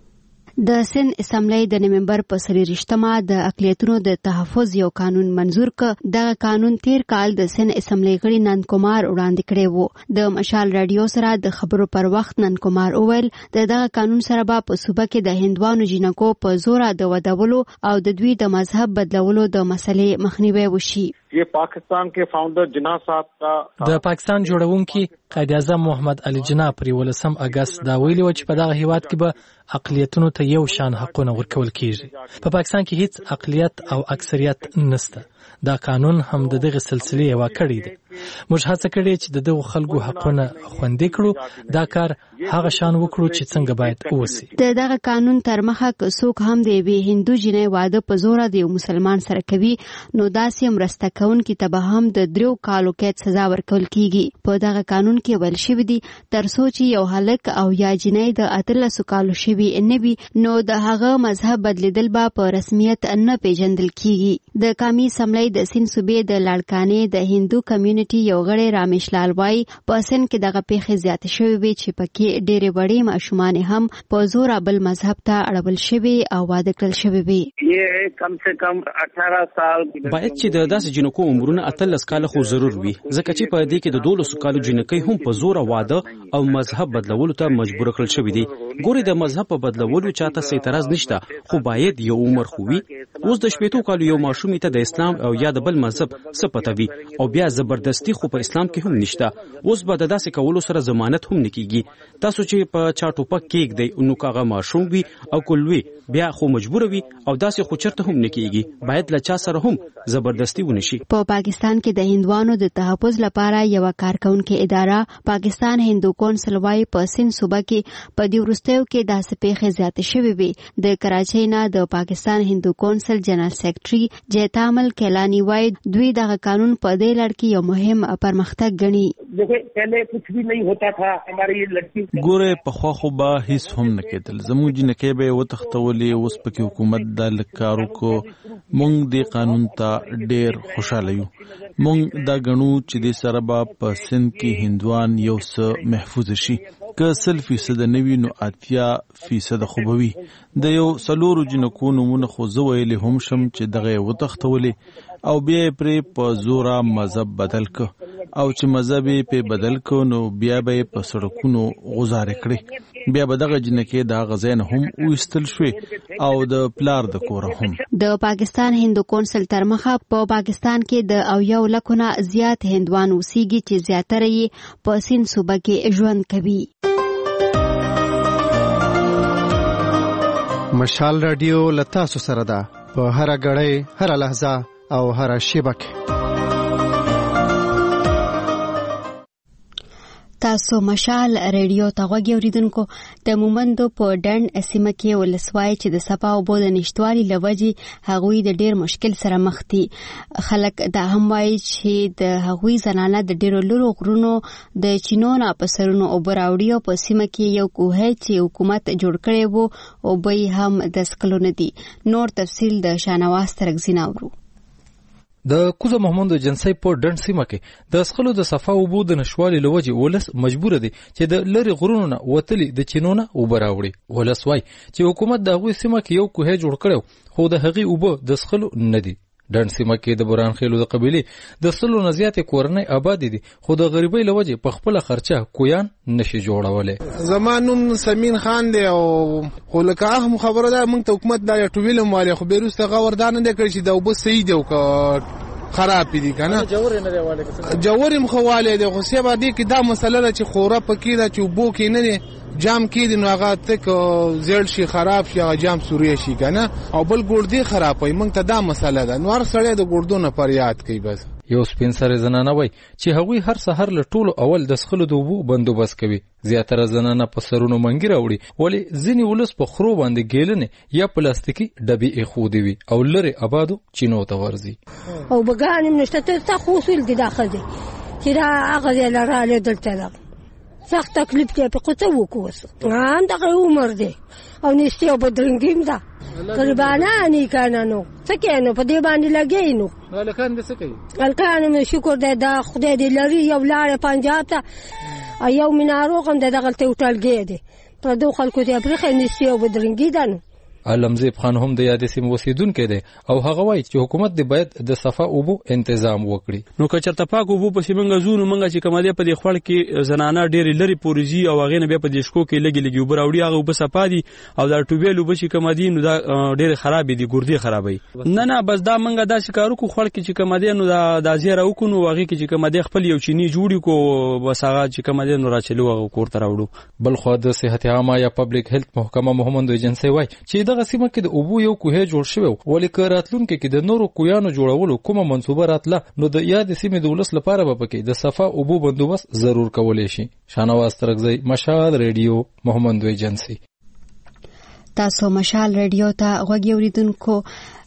Speaker 1: د سند اسمبلی د نومبر په 23مه د اقلیتونو د تحفظ یو قانون منزور ک. دغه قانون تیر کال د سند اسمبلی غړي نند کمار وړاندې کړی وو. د مشال رادیو سره د خبرو پر وخت نند کمار اویل دغه قانون سره به په صوبه کې د هندوانو جنکو په زور د ودولو او د دوی د مذهب بدلولو د مسلې مخنیوي وشي.
Speaker 4: ये पाकिस्तान के फाउंडर जिन्ना साहब का
Speaker 5: د پاکستان جوړونکي قائد اعظم محمد علي جناح پر 18 اگست دا ویلي و چې په دغه هیواد کې به اقلیتونو ته یو شان حقونه ورکول کیږي. په پاکستان کې هیڅ اقلیت او اکثریت نشته. دا قانون هم د دغه سلسله یو کړی دی. موږ هڅه کړې چې د دغه خلکو حقونه خوندي کړو. دا کار هغه شان وکړو چې څنګه باید اوسي.
Speaker 1: دغه قانون تر مخه که څوک هم دی وی هندو جنې واده په زور د یو مسلمان سره کوي نو داسې مرسته کوونکي ته به هم د 3 کالو قید سزا ورکول کیږي. په دغه قانون کې ویل شوی دی تر څو چې یو هلک او یا جنې د 13 کالو شوی نه وي نو د هغه مذهب بدلیدل به په رسمیت نه پیژندل کیږي. د قومي اسمبلی د سند صوبې د لاړکانې د هندو کمیونټي یو غړی رامیش لال وای په سند کې دغه پیښې زیات شوې وي چې پکې ډېرې وړې ماشومان هم په زور بل مذهب ته اړول شوي او واده کړل شوي وي.
Speaker 4: یہ کم سے کم 18 سال
Speaker 14: باید چې د داسې جنکو عمرونه 13 کال خو ضرور وي ځکه چې په دې کې د 12 کالو جنکې هم په زور واده او مذهب بدلولو ته مجبور کړل شوی دي. ګوري د مذهب په بدلولو چاته څه اعتراض نشته خو باید یو عمر خو وي. اوس د 18 کالو یو ماشوم ته د اسلام او یا د بل مذهب څه پته وي او بیا زبردستی خو په اسلام کې هم نشته. اوس به د داسې کولو سره ضمانت هم نکېږي. تاسو چې په چاټو پک کېګ دی نو کاغه ماشوم وي او کولوي بیا خو مجبور وي او داسې خو چرته هم نکېږي. باید له چا سره هم زبردستی ونشي.
Speaker 1: په پاکستان کې د هندوانو د تحفظ لپاره یو کارکونکو اداره پاکستان هندو کونسل وايي په سند صوبه کې په دې وروستیو کې داسې پیښې زیاتې شوې وي. د کراچۍ نه د پاکستان هندو کونسل جنرال سیکرټري جیتامل کیلانی وايي دوی دغه قانون په دې لړ کې یو مهم پرمختګ ګڼي.
Speaker 23: ګوره په خو خو به هیڅ هم نه کېدل. زموږ جنکې به وتښتولې. اوس پکې حکومت د لکارو کو مونږ د قانون ته ډېر خوشاله یو. مونږ دا غنو چې د سره په سند کې هندوان یو څه محفوظ شي. که 100% نوی نو 80% خوبوي. د یو سلورو جنکو نمونه خو زه ویلې هم شم چې دغه وتښتولې او بیا پرې په زوره مذهب بدل ک او چې مذهب په بدل ک نو بیا به په سړکونو غزار کړي. بیا به دغه جنکې د غزین هم وستل شوې او د پلار د کور هم.
Speaker 1: د پاکستان هندو کونسل تر مخه په پاکستان کې د او یو لکونه زیات هندوان اوسېږي چې زیاتره یې په سند صوبه کې ژوند کوي.
Speaker 24: مشال رادیو لتا سره ده په هر غړې هر لحظه او هر شیبه کې.
Speaker 1: تاسو مشال ریډیو ته غوږی اوریدونکو د مومندو په ډنډ سیمه کې ولسوای چې د صفا او بول نشټوالي لوجي هغوی د ډیر مشکل سره مخ دي. خلک دا هم وایي چې د هغوی زنانه د ډیرو لورو غرونو د چینونو په سرونو او براوړي او په سیمه کې یو کوه چې حکومت جوړ کړی وو او به هم د سکلو نه دي. نور تفصیل د شانواز ترغزین اورو.
Speaker 5: د کوزه محمد جنسي په ډنډ سیمه کې د اسخلو د صفا اوبو د نشوالي لوجه ولس مجبور دي چې د لری غرونو نه وتلی د چینونه وبراوړي. ولس وای چې حکومت د هغوی سیمه کې یو کوه جوړ کړو خو د هغې اوبه د اسخلو نه دي. ډنډ سیمه کې د بران خېلو د قبيله د سلو نه زیاتې کورنۍ آباد دي خو د غریبۍ لوجه په خپل خرچه کویان نشي جوړولې.
Speaker 2: زمانوم سمین خان دی او خلکه هم خبره ده موږ ته حکومت دا ټویل مالي خو بیرسته غوردان نه کړی چې دا وب صحیح دی او خراب دي کنه جوړم خواله دی خو سبا دي کې دا مسله چې خوره پکې دا چې بو کې نه دي جام کې دي نو هغه تک زیړ شي خراب شي هغه جام سوري شي کنه او بل ګردي خراب وي موږ ته دا مسله ده نور سړی د ګردونو پر یاد کوي. بس
Speaker 5: یو سپین سره زنانه وای چې هغوی هر سحر له ټولو اول د سخلو د وبو بندوبست کوي. زیاتره زنانه په سرونو منګي راوړي ولی ځینی ولس په خرو باندې ګیلنه یا پلاستیکي ډبي اخودي وي او لری آبادو چینو ته ورزي
Speaker 8: او بګانم نشته ته خوصل دي داخل دي چې دا هغه لراله دلته ده سخت تکلیف کې په قطه وکوس هم دغه عمر دی او نشته او بدرنګیم ده قربانه نه کانانو څکه نو په دې باندې لګینو
Speaker 2: الکان دې څه کوي
Speaker 8: الکان شکر دې دا خدای دې لري یو لار پنجاب ته یو منارو کوم دغه ته وټلګې دي په دوه خلکو ته برخه نشته او بدرنګی ده.
Speaker 5: علمزیب خان هم د یادې سیمې اوسیدونکی دی او هغه وایي چې حکومت دې باید د صفا اوبو تنظیم وکړي.
Speaker 14: نو که چېرته پاک اوبو پسې موږ ځو نو موږ چې کومه دی په دې خوړ کې زنانه ډېرې لرې پورې ځي او هغې نه بیا په دې شکو کې لږې لږې اوبه راوړي هغه اوبه صفا دي او دا ټوبیل اوبه چې کومه دي نو دا ډېرې خرابې دي ګردې خرابوي. نه بس دا موږ داسې کار وکړو خوړ کې چې کومه دی نو دا زیره وکړو نو هغې کې چې کومه دی خپل یو چیني جوړ کړو بس هغه چې کومه دی نو راچلو هغه کور ته راوړو.
Speaker 5: بل خوا د صحت عامه یا پبلک هیلث محکمه محمد ایجنسی وایي چې دغه سیمه کې د اوبو یو کوه جوړ شوی ولی که راتلونکي کې د نورو کویانو جوړولو کومه منصوبه راتله نو د یاد سیمې د ولس لپاره به پکې د صفا اوبو بندوبست ضرور کولی شي. شانواز ترغزی مشال ریډیو محمد ایجنسی.
Speaker 1: تاسو مشال ریډیو ته غوږی اوریدونکو.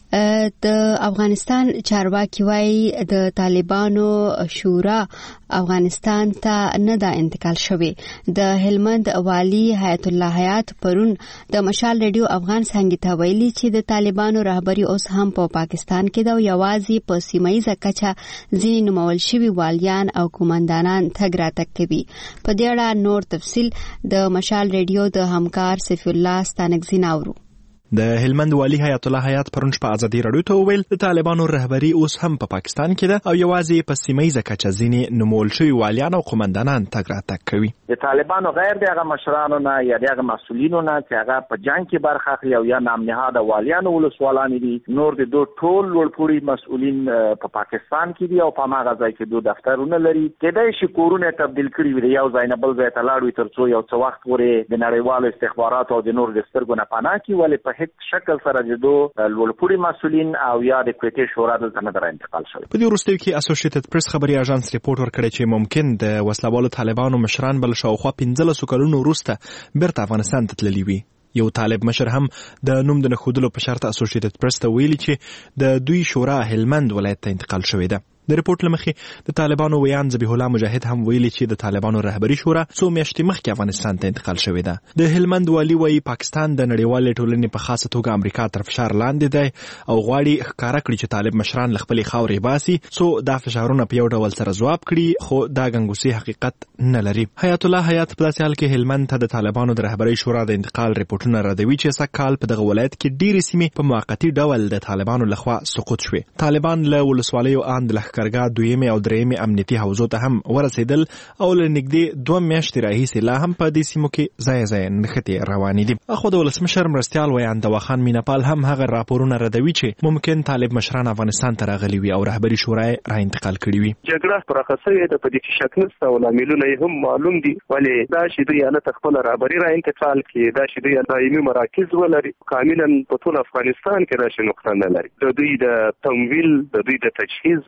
Speaker 1: د افغانستان چارواکي وایي د طالبانو شورا افغانستان ته نه دا انتقال شوی. د هلمند والی حیات الله حیات پرون د مشال ریډیو افغان څنګه ته ویلي چې د طالبانو رهبری اوس هم په پاکستان کې دا یوازې په سیمایي کچه ځینې نومول شوي والیان او قومندانان تګ راتګ کوي. په دې اړه نور تفصیل د مشال ریډیو د همکار سیف الله ستانکزی ناورو.
Speaker 9: د هلمند والی حیات الله حیات پرون په ازادي رادیو ته ویل د طالبانو رهبری اوس هم په پاکستان کې ده او یوازې په سیمایي کچه ځینې نومول شوي والیان او قومندانان تګ راتګ کوي.
Speaker 11: د طالبانو غیر دغه مشرانو نه یا دغه مسؤلینو نه چې هغه په جنگ کې برخه اخلي او یا نام نهاده والیانو ولسوالان دي نور د دوه ټول لوړپوړي مسؤلین په پاکستان کې دي او په هغه ځای کې دوه دفترونه لري کېدای شي کورونه تبدیل کړي وي یو ځای نه بل ځای ته لاړ وي ترڅو یو څه وخت پورې د نړیوالو استخباراتو او د نور د سترګو نه پناه کړي ولې په هیڅ شکل سره د دوه لوړپوړي مسؤلین او یا د کویټې شورا دلته نه در انتقال شوی.
Speaker 9: په دې وروستیو کې اسوسییټډ پریس خبري اژانس ریپورت ورکړی چې ممکن د وسلوالو طالبانو مشران بل شاوخوا 15 کلونو وروسته بیرته افغانستان ته تللي وي. یو طالب مشر هم د نوم د نښودلو په شرط اسوسییټډ پریس ته ویلي چې د دوی شورا هلمند ولایت ته انتقال شوی ده. د ریپورت لمخې د طالبانو ویان ذبیح الله مجاهد هم ویلي چې د طالبانو رهبری شورا څو میاشتې مخکې افغانستان ته انتقال شوی ده. د هلمند والی وایي پاکستان د نړیوالې ټولنې په خاصه توګه امریکا تر فشار لاندې دی او غواړي ښکاره کړي چې طالب مشران له خپلې خاورې باسي څو دا فشارونه په یو ډول سره ځواب کړي خو دا ګنګوسې حقیقت نه لري. حیات الله حیات په داسې حال کې هلمند ته د طالبانو د رهبری شورا د انتقال ریپورتونه ردوي چې سږ په دغه ولایت کې ډېرې سیمې په موقتي ډول د طالبانو لخوا سقوط شوې. طالبان له ولسوالیو ان د لښکرګاه دویمې او درېیمې امنیتي حوزو ته هم ورسېدل او له نږدې 2 میاشتې راهیسې لا هم په دې سیمو کې ځای ځای نښتې روانې دي. اخو د ولسمشر مرستیال ویان دواخان میناپال هم هغه راپورونه ردوي چې ممکن طالب مشران افغانستان ته راغلي وي او رهبري شورا را انتقال کړي وي.
Speaker 25: جګړه پراخه شوې ده په دې کې شک نشته او لاملونه یې هم معلوم دي ولې دا چې دوی نه خپل رهبري را انتقال کړي دا چې دوی دایمي مراکز ولري کاملا په ټول افغانستان کې دا شي نقطه نه لري. د دوی د تمویل د دوی د تجهیز د دوی د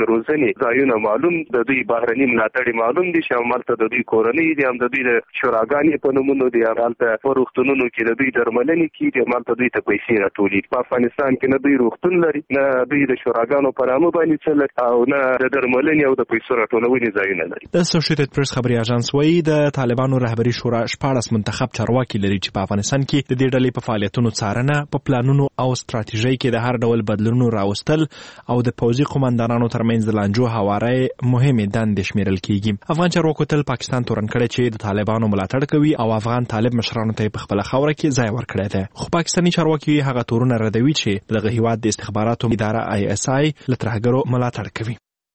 Speaker 25: روزنې ځایونه معلوم، د دوی بهرني ملاتړ معلوم دي چې همالته د دوی کورنۍ دي، هم د دوی د شوراګانې په نومونو دي، همالته په روغتونونو کې د دوی درملنې کېږي، همالته دوی ته پیسې راټولېږي. په افغانستان کې نه دوی روغتون لري، نه دوی د شوراګانو په نامه باندې څه لري، او نه د درملنې او د پیسو راټولونې ځایونه لري.
Speaker 9: د اسوسییټډ پریس خبري اژانس وایي د طالبانو رهبري شورا 14 منتخب چارواکي لري چې په افغانستان کې د دې ډلې په فعالیتونو څارنه، په پلانونو او ستراتیژۍ کې د هر ډول بدلونونو راوستل او د پوځي قومندانانو ترمنځ د لانجو هواري مهمه دندې شمیرل کیږي. افغان چارواکو تل پاکستان تورن کړی چې د طالبانو ملاتړ کوي او افغان طالب مشرانو ته په خپل خوره کې ځای ورکړی دی، خو پاکستاني چارواکي هغه تورونه ردوي چې دغه هیواد د استخباراتو اداره ISI له ترهګرو ملاتړ کوي.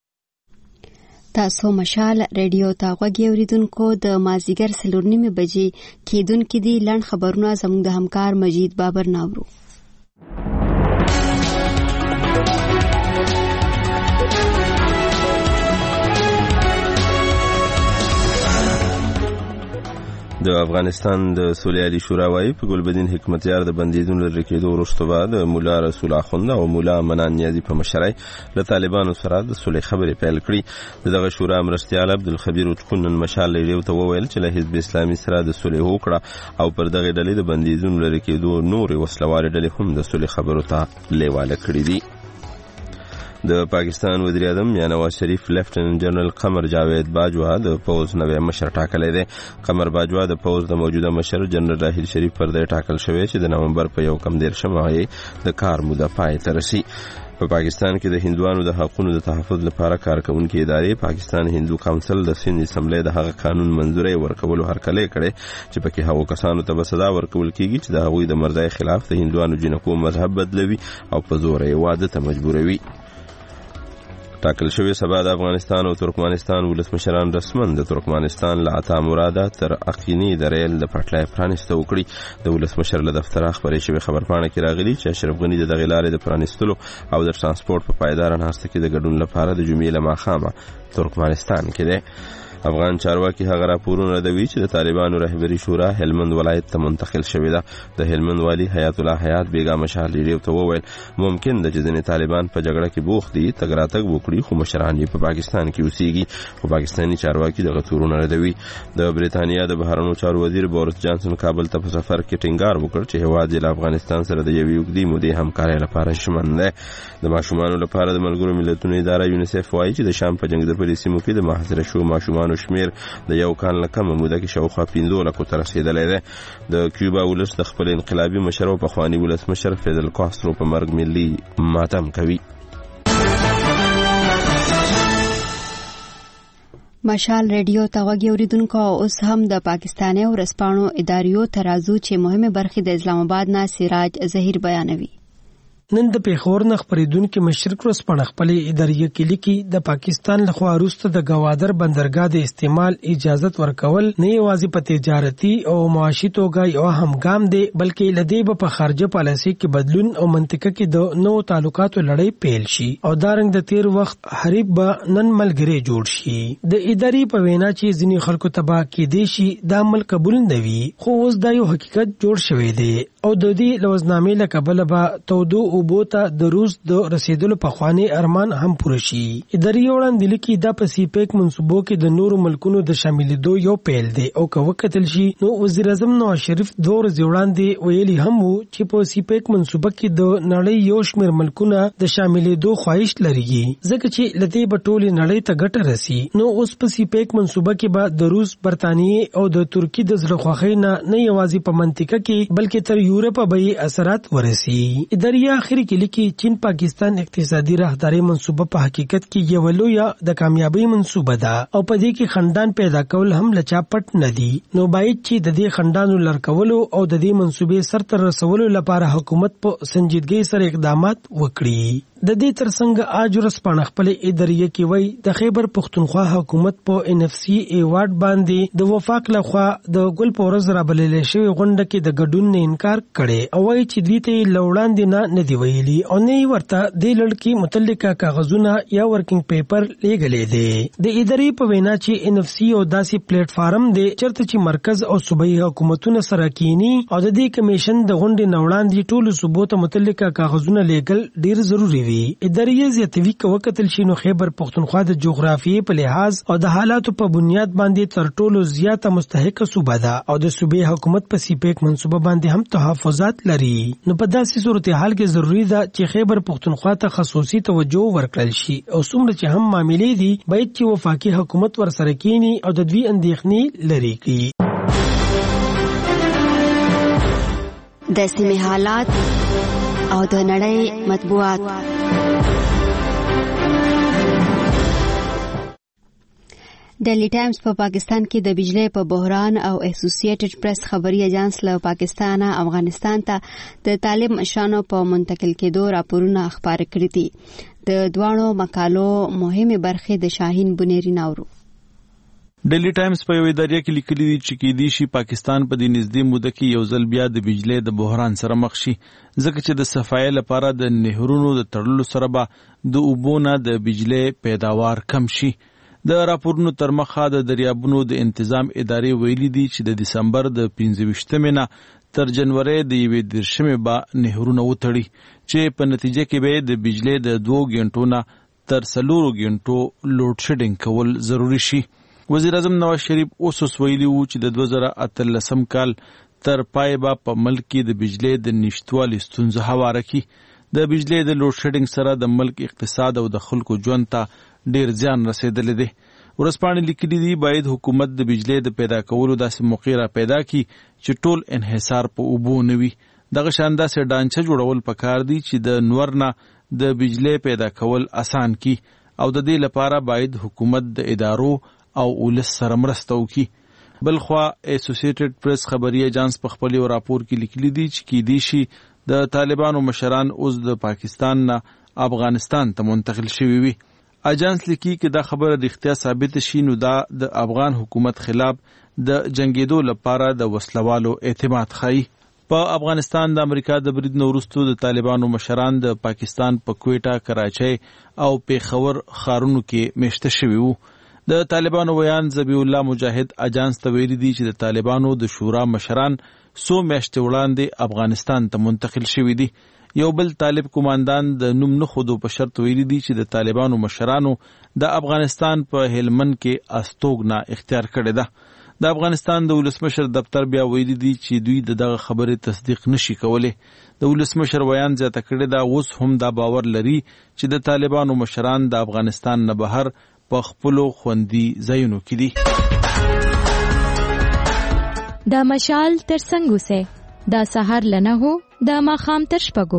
Speaker 1: تاسو مشال ریډیو ته غوږی اوریدونکو، د مازیګر 4:30 بجې کېدونکې دي لړ خبرونه زموږ د همکار مجید بابر ناورو.
Speaker 3: د افغانستان د سولهیالي شورا وايي په ګلبدین حکمتیار د بندیدونو لرې کېدو وروسته بعد مولا رسول اخوند او مولا منان نیازي په مشرۍ له طالبانو سره د صلح خبرې پیل کړې. دغه شورا مرستیال عبدالخبیر اچکون نن مشال ریډیو ته وویل چې له حزب اسلامي سره د صلح وکړه او پر دغه ډلې د بندیدونو لرې کېدو نورې وسلوالې ډلې هم د صلح خبرو ته لیواله کړي دي. د پاکستان وزیر اعظم یا نواز شریف لیفټننټ جنرال قمر جاوید باجوا د پوز نوی مشر ټاکلی دی. قمر باجوا د پوز د موجوده مشر جنرال راحیل شریف پر ځای ټاکل شوی چې د نومبر په 1 د کار موده پای ته رسي. په پاکستان کې د هندوانو د حقوقو د تحفظ لپاره کارکونکي ادارې پاکستان هندو کونسل د سند اسمبلی د هغه قانون منزوري ورکولو هرکلی کړي چې پکې هغو کسانو ته به سزا ورکول کیږي چې د هغوی د مرضای خلاف د هندوانو جنکو مذهب بدلوي او په زور یې واده ته مجبوروي. ټاکل شوی سبا د افغانستان او ترکمنستان ولسمشران رسمن د ترکمنستان له عطا مراده تر اقینی د ریل د پټلۍ پرانیسته وکړي. د ولسمشر له دفتره خبرې شوی خبرپاڼه کې راغلي چې اشرف غنی د دغې لارې د پرانیستلو او د ترانسپورت په پایدار ناسته کې د ګډون لپاره د جمعې له ماښامه ترکمنستان کې دی. افغان چارواکي هغه راپورونه ردوي چې د طالبانو رهبري شورا هلمند ولایت ته منتقل شوې ده. د هلمند والی حیات الله حیات بیګا مشال ریډیو ته وویل ممکن ده چې ځینې طالبان په جګړه کې بوخت دي، تګ راتګ وکړي، خو مشران یې په پاکستان کې اوسېږي. خو پاکستاني چارواکي دغه تورونه ردوي. د بریتانیا د بهرنیو چارو وزیر بوریس جانسن کابل ته په سفر کې ټینګار وکړ چې هیواد یې له افغانستان سره د یوې اوږدې مودې همکارۍ لپاره ژمن دی. د ماشومانو لپاره د ملګرو ملتونو اداره یونیسف وایي چې د شام په جنګ ځپلي سیمو کې د محاصره شوو ماشومانو شمېر د یو کال نه کمه موده کې شاوخوا 15 لکو ته رسېدلی دی. د کیوبا ولس د خپل انقلابي مشر او پخواني ولسمشر فیدل کاسترو په مرګ ملي ماتم کوي.
Speaker 1: مشال ریډیو ته غوږی اوریدونکو، اوس هم د پاکستاني ورځپاڼو اداریو ترازو چې مهمه برخې د اسلام آباد نه سراج ظهیر بیانوي.
Speaker 10: نن د پیښور نه خبرېدونکو مشرق ورځپاڼه خپلې اداریه کې لیکي د پاکستان لخوا وروسته د ګوادر بندرګاه د استعمال اجازه ورکول نه یوازې په تجارتي او معاشي توګه یو اهم ګام دی، بلکې لدې به په خارجه پالیسي کې بدلون او منطقه کې د نوو تعلقاتو لړۍ پیل شي او دارنګ د تیر وخت حریب به نن ملګری جوړ شي. د اداري په وینا چې ځینې خلکو تبا کې دي شي دا عمل قبول نه وي، خو اوس دا یو حقیقت جوړ شوی دی او د دې لوزنامې له کبله به تودو اوبو ته د روس د رسیدلو پخوانی ارمان هم پوره شي. اداري وړاندې لیکي دا په سی پیک منصوبو کې د نورو ملکونو د شاملېدو یو پیل دی او که وکتل شي نو وزیر اعظم نواز شریف 2 ورځې وړاندې ویلي هم وو چې په سی پیک منصوبه کې د نړۍ یو شمېر ملکونه د شاملېدو خواهش لري، ځکه چې لدې به ټولې نړۍ ته ګټه رسي. نو اوس په سی پیک منصوبه کې به د روس، برتانیې او د ترکیې د زړه خوښۍ نه یوازې په منطقه کې بلکې تر یورپ به اثرات ورسي. اداري اخر کې لیکي چین پاکستان اقتصادي راهداري منصوبه په حقیقت کې یو لویه د کامیابی منصوبه ده او په دې کې خندان پیدا کول هم لچا پټ نه دي. نو باید چې د دې خندانو لړکولو او د دې منصوبې سرته رسولو لپاره حکومت په سنجیدګۍ سره اقدامات وکړي. د دې ترڅنګ آج ورځپاڼه خپل اداریه کې وایي د خیبر پختونخوا حکومت په NFC ایوارډ باندې د وفاق لخوا د ګل په ورځ رابلل شوی غونډه کې د ګډون نه انکار کړي او وایي چې دوی ته لوړاندې نه دی ویلي او نه ورته د لړکی متعلقه کاغذونه یا ورکینګ پیپر لېږلې دي. د اداري په وینا چې NFC او داسې پلیټ فارم دی چرته چې مرکز او صوبایي حکومتونه سره کینی او د دې کمیشن د غونډې نه وړاندې ټولو صوبو ته متعلقه کاغذونه لېږل ډیر ضروری وي. لري. اداري زیاتوي کوکتل شینو خیبر پختونخوا د جغرافیې په لحاظ او د حالاتو په بنیاد باندې تر ټولو زیاته مستحق صوبه ده او د صوبې حکومت په سیپیک منصوبه باندې هم تحفظات لري. نو په داسې صورتحال کې ضروری ده چې خیبر پختونخوا ته خصوصي توجه ورکړل شي او څومره چې هم معاملې دي باید چې وفاقي حکومت ورسره کینی او د دوی اندېښنې لرې کړي.
Speaker 1: د سیمې حالات او د نړۍ مطبوعات. ډیلی ټایمز په پاکستان کې د بجلی په بحران او اسوسییټډ پریس خبري اژانس له پاکستان افغانستان ته د طالب مشرانو په منتقل کېدو راپورونه خبر کړي دي. د دوانو مقالو مهمه برخه د شاهین بنيري ناورو.
Speaker 23: ډیلی ټایمز په یو ادارې کې لیکلي دي چې کېدی شي پاکستان په دې نږدې موده کې یو ځل بیا د بجلی د بحران سره مخ شي ځکه چې د صفایي لپاره د نهرونو د تړلو سره به د اوبو نه د بجلی پیداوار کم شي. د راپورونو تر مخه د دریابونو د انتظام ادارې ویلي دي چې د دسمبر د 15 تر جنوري د 21 به نهرونه وتړي چې په نتیجه کې به د بجلی د 2 غنټو نه تر 4 غنټو لوډ شیډینګ کول ضروری شي. وزیر اعظم نواز شریف اوس ویلي وو چې د 2013 کال تر پای به په ملک کې د بجلی د نشټوالي ستونزه هواره کی. د بجلی د لوډ شیډینګ سره د ملک اقتصاد او د خلکو ژوند ته ډیر ځان رسیدلې دي. ورځپاڼې لیکلي دي باید حکومت د بجلی د پیدا کولو داسې موقع را پیدا کی چې ټول انحصار په اوبو نه وي. دغه شان داسې ډانچه جوړول پکار دي چې د نور نه د بجلی پیدا کول آسان کی او د دې لپاره باید حکومت د ادارو او ولس سره مرسته وکړي. بلخوا اسوسییټډ پریس خبري اژانس په خپل راپور کې لیکلي دي چې کېدی شي د طالبانو مشران اوس د پاکستان نه افغانستان ته منتقل شوي وي. اجانس لیکي چې دا خبره د اختیار ثابت شي نو دا د افغان حکومت خلاف د جنگیدو لپاره د وسلوالو اعتماد ښيي. په افغانستان د امریکا د برید نه وروسته د طالبانو مشران د پاکستان په کویټه، کراچۍ او پیښور ښارونو کې میشته شوي وو. د طالبانو ویان ذبیح الله مجاهد اجانس ته ویلي دي چې د طالبانو د شورا مشران 100 میاشتې وړاندې افغانستان ته منتقل شوي دي. یو بل طالب کمانډان د نوم نه خودو په شرط ویلي دي چې د طالبانو مشرانو د افغانستان په هلمند کې استوګنه اختیار کړې ده. د افغانستان د ولسمشر دفتر بیا ویلي دي چې دوی دغه خبره تصدیق نشي کولای. د ولسمشر بیان زیاته کړی دا اوس هم دا باور لري چې د طالبانو مشران د افغانستان نه بهر په خپلو خوندي ځایونو کې دي.
Speaker 6: د مشال ترڅنګ اوسه د سحر لنه هو د ماخام تر شپږو.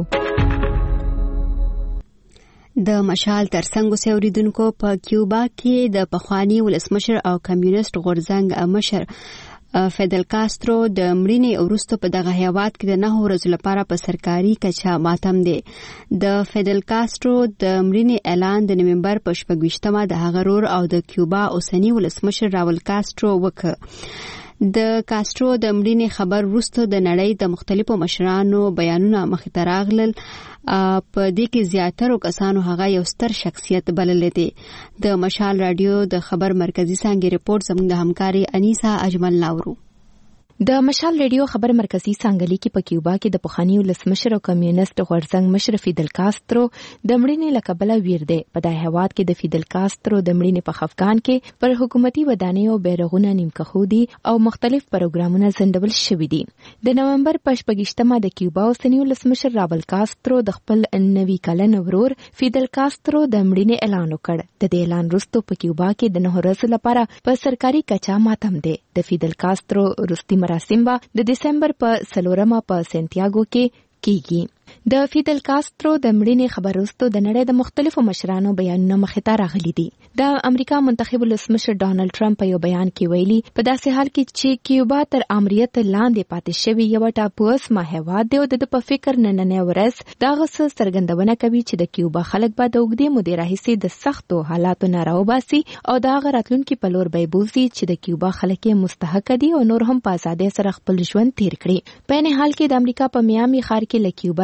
Speaker 1: د مشال ترڅنګ اوسه اوریدونکو په کیوبا کې د پخوانی ولسمشر او کمیونست غورځنګ مشر فیدل کاسترو د مړینې وروسته په دغه هیواد کې د 9 ورځې لپاره په سرکاري کچه ماتم دی. د فیدل کاسترو د مړینې اعلان د نومبر په 28 د هغه رور او د کیوبا اوسنی ولسمشر راول کاسترو وکړ. د کاسترو د مړینې خبر وروسته د نړۍ د مختلفو مشرانو بیانونه مخې ته راغلل. په دې کې زیاتره کسانو هغه یو ستر شخصیت بللې دي. د مشال رادیو د خبر مرکزی څنګه ریپورت زموږ د همکاري انیسا اجمل ناورو.
Speaker 6: د مشال ریډیو خبر مرکزی سانګلی کې په کیوبا کې د پخوانی ولسمشر او کمیونست غورځنګ مشر فیدل کاسترو د مړینې لکبله ویر دی. په دغه هیواد کې د فیدل کاسترو د مړینې په خفقان کې پر حکومتي ودانۍ او بیرغونه نیمکخو دي او مختلف پروګرامونه ځنډول شوي دي. د نومبر په 28 د کیوبا اوسنی ولسمشر راول کاسترو د خپل 90 کلن ورور فیدل کاسترو د مړینې اعلان وکړ. د دې اعلان وروسته په کیوبا کې د 9 ورځې لپاره په سرکاري کچا ماتم دی. د فیدل کاسترو وروستي مراسم به د دسمبر په 4 په سنتیاګو کې کیږي. د فیدل کاسترو د مړینې خبر وروسته د نړۍ د مختلفو مشرانو بیانونه مخې ته راغلي دي. د امریکا منتخب ولسمشر ډانلډ ټرمپ په یو بیان کې ویلي په داسې حال کې چې کیوبا تر امریت لاندې پاتې شوی یو ټاپوسمه هیواد دی او د په فکر نننې ورځ دغه څرګندونه کوي چې د کیوبا خلک به د اوږدې مودې راهیسې د سختو حالاتو نه راوباسي او د هغه راتلونکي په لور به بوزي چې د کیوبا خلک مستحق دي او نور هم په ازادۍ سره خپل ژوند تیر کړي. په این حال کې د امریکا په میامي ښار کې له کیوبا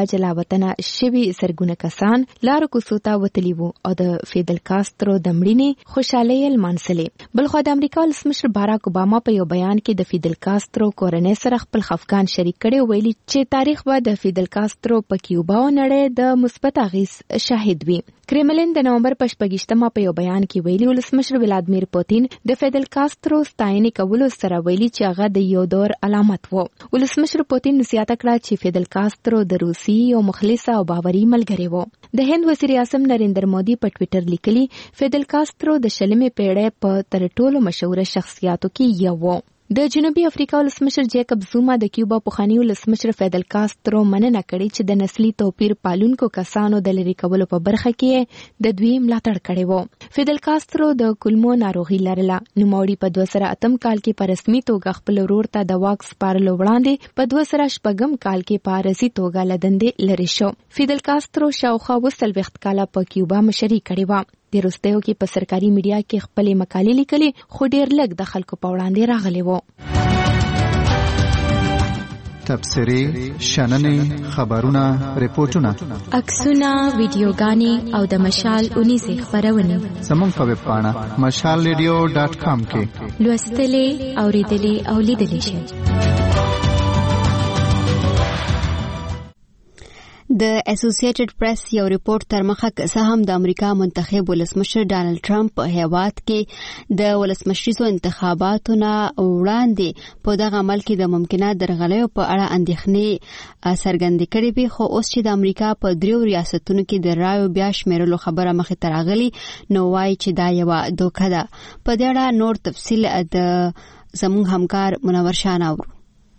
Speaker 6: وجه لاوطنه شوي سرګونه کسان لارو کوڅو ته وتلي وو او د فیدل کاسترو د مړینې خوشحالۍ لمانځلې. بلخو د امریکا ولسمشر باراک اوباما په یو بیان کې د فیدل کاسترو کورنۍ سره خپل خفګان شریک کړي، ویلي چې تاریخ به د فیدل کاسترو په کیوبا او نړۍ د مثبت اغیز شاهد وي. کرملین د نومبر په 28 په یو بیان کې ویلي ولسمشر ولادیمیر پوتین د فیدل کاسترو ستاینې کولو سره ویلي چې هغه د یو دور علامت وو. ولسمشر پوتین زیاته کړه چې فیدل کاسترو د روسي او مخلص او باوري ملګری وو. د هند وزیر اعظم نریندر مودي په ټوئیټر لیکلي فیدل کاسترو د 20مې پیړۍ په تر ټولو مشهور شخصیاتو کې یو وو. د جنوبي افریقا ولسمشر جیکب زوما د کیوبا پخوانی ولسمشر فیدل کاسترو مننه کړې چې د نسلي توپیر پالونکو کسانو د لری کولو په برخه کې د دوی ملاتړ کړی وو. فیدل کاسترو د کولمو ناروغي لرله. نوموړي په 2008 کال کې په رسمي توګه خپل ورور ته د واک سپارلو وړاندې په 2006 کال کې په رسمي توګه لدندې لری شو. فیدل کاسترو شاوخوا 40 کاله په کیوبا مشري کړې و. د روسیې کې په سرکاري میډیا کې خپل مقالې لیکلې خو ډېر لږ د خلکو په وړاندې راغلي وو.
Speaker 24: تبصرې، شننې، خبرونه، ریپورتونه،
Speaker 6: عکسونه، ویډیوګانې او د مشال اونیزې خبرونه
Speaker 24: زموږ په ویب پاڼه mashalradio.com کې
Speaker 6: لوستلې، اوریدلې او لیدلې شئ.
Speaker 1: د اسوسییټډ پریس یو ریپورت تر مخه که هم د امریکا منتخب ولسمشر ډانلډ ټرمپ په هیواد کې د ولسمشریزو انتخاباتو نه وړاندې په دغه عمل کې د ممکنه درغلیو په اړه اندېښنې څرګندې کړې وي، خو اوس چې د امریکا په 3 ریاستونو کې د رایو بیا شمیرلو خبره مخې ته راغلي نو وایي چې دا یوه دوکه ده. په دې اړه نور تفصیل د زموږ همکار منور شاه اورو.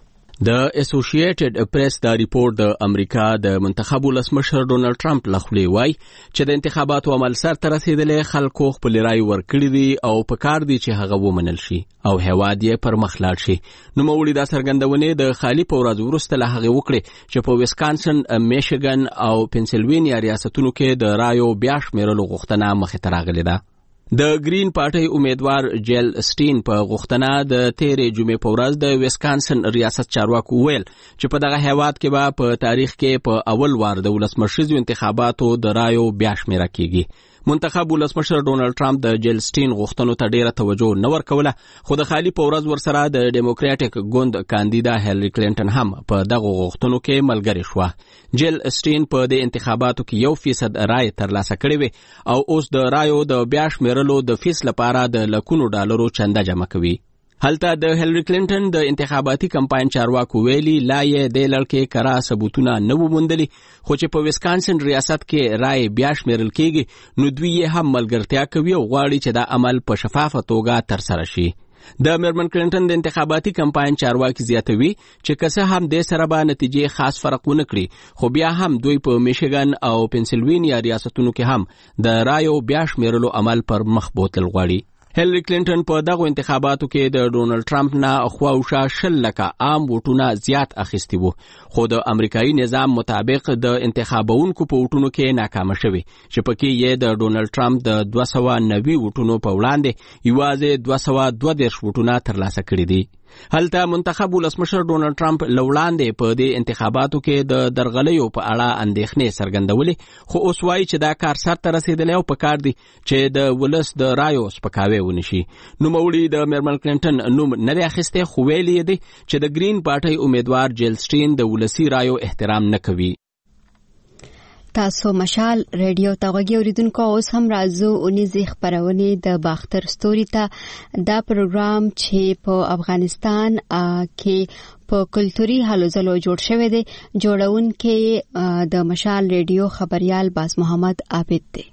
Speaker 7: د اسوسییټډ پریس دا ریپورت د امریکا د منتخب ولسمشر ډونلډ ټرمپ لخوا وایي چې د انتخاباتو عمل سره رسیدلې خلکو خپل رائے ورکړي دي او په کار دي چې هغه ومنل شي او هواد یې پر مخ لاړ شي. نو موړي دا څرګندونه د خالی په ورځ وروسته له هغه وکړي چې په ویسکانسن، میشیګن او پنسلوانیا ریاستونو کې د رایو بیا شمیرلو غوښتنه مخې ته راغلې ده. د گرین پارټي امیدوار جیل سټین په غوښتنه د 13 جمعې په ورځ د ویسکانسن ریاست چارواکو ویل چې په دغه هیواد کې به په تاریخ کې په اول وار د ولسمشریزو انتخاباتو د رایو بیا شمیره کیږي. منتخب ولسمشر ډونلډ ټرمپ د جیل سټین غوښتنو ته ډیره توجه نه ورکوله، خو د خالی په ورځ ورسره د ډیموکراټیک ګوند کاندیدا هیلری کلینټن هم په دغه غوښتنو کې ملګری شو. جیل سټین په د انتخاباتو کې 1% رای ترلاسه کړې وي او اوس د رایو د بیا شمیرلو د فیس لپاره د لکونو ډالرو چنده جمع کوي. هلته د هیلری کلینټن د انتخاباتي کمپاین چارواکو ویلي لا یې د لړکې کرا ثبوتونه نه وموندلي، خو چې په ویسکانسن ریاست کې رای بیا شمیرل کېږي نو دوی هم ملګرتیا کوي او غواړي چې دا عمل په شفافه توګه ترسره شي. د میرمن کلینټن د انتخاباتي کمپاین چارواکي زیاتوي چې کسه هم د سره به نتیجې خاص فرق ونه کړي، خو بیا هم دوی په میشیګن او پنسلوانیا ریاستونو کې هم د رایو بیا شمیرلو عمل پر مخ بوتل غواړي. هیلری کلینټن په دغه انتخاباتو کې د ډونلډ ټرمپ نه خواوشا 10 عام ووټونه زیات اخیستي وو، خو د امریکایي نظام مطابق د انتخابونکو په ووټونو کې ناکام شوی چې پکې یې د ډونلډ ټرمپ د 290 ووټونو په وړاندې یوازې 222 ووټونه ترلاسه کړي دي. هلته منتخب ولسمشر ډونلډ ټرمپ لوړاندې په دې انتخاباتو کې د درغلیو په اړه اندېښنې څرګندولې، خو اوس وایي چې دا کار سرته رسیدلی او په کار دی چې د ولس د رایو سپکاوی ونشي. نوموړي د میرمن کلینټن نوم نه دی اخیستی، خو ویلي دی چې د گرین پارټي امیدوار جیل سټین د ولسي رایو احترام نه کوي.
Speaker 1: تاسو مشال ریډیو ته غوږی اوریدونکو، اوس هم راځو اونیزې خبرونه د باختر ستوري ته. دا پروګرام چې په افغانستان کې په کلتوري هلو ځلو جوړ شوی دی، جوړونکي د مشال ریډیو خبريال باز محمد عابد دی.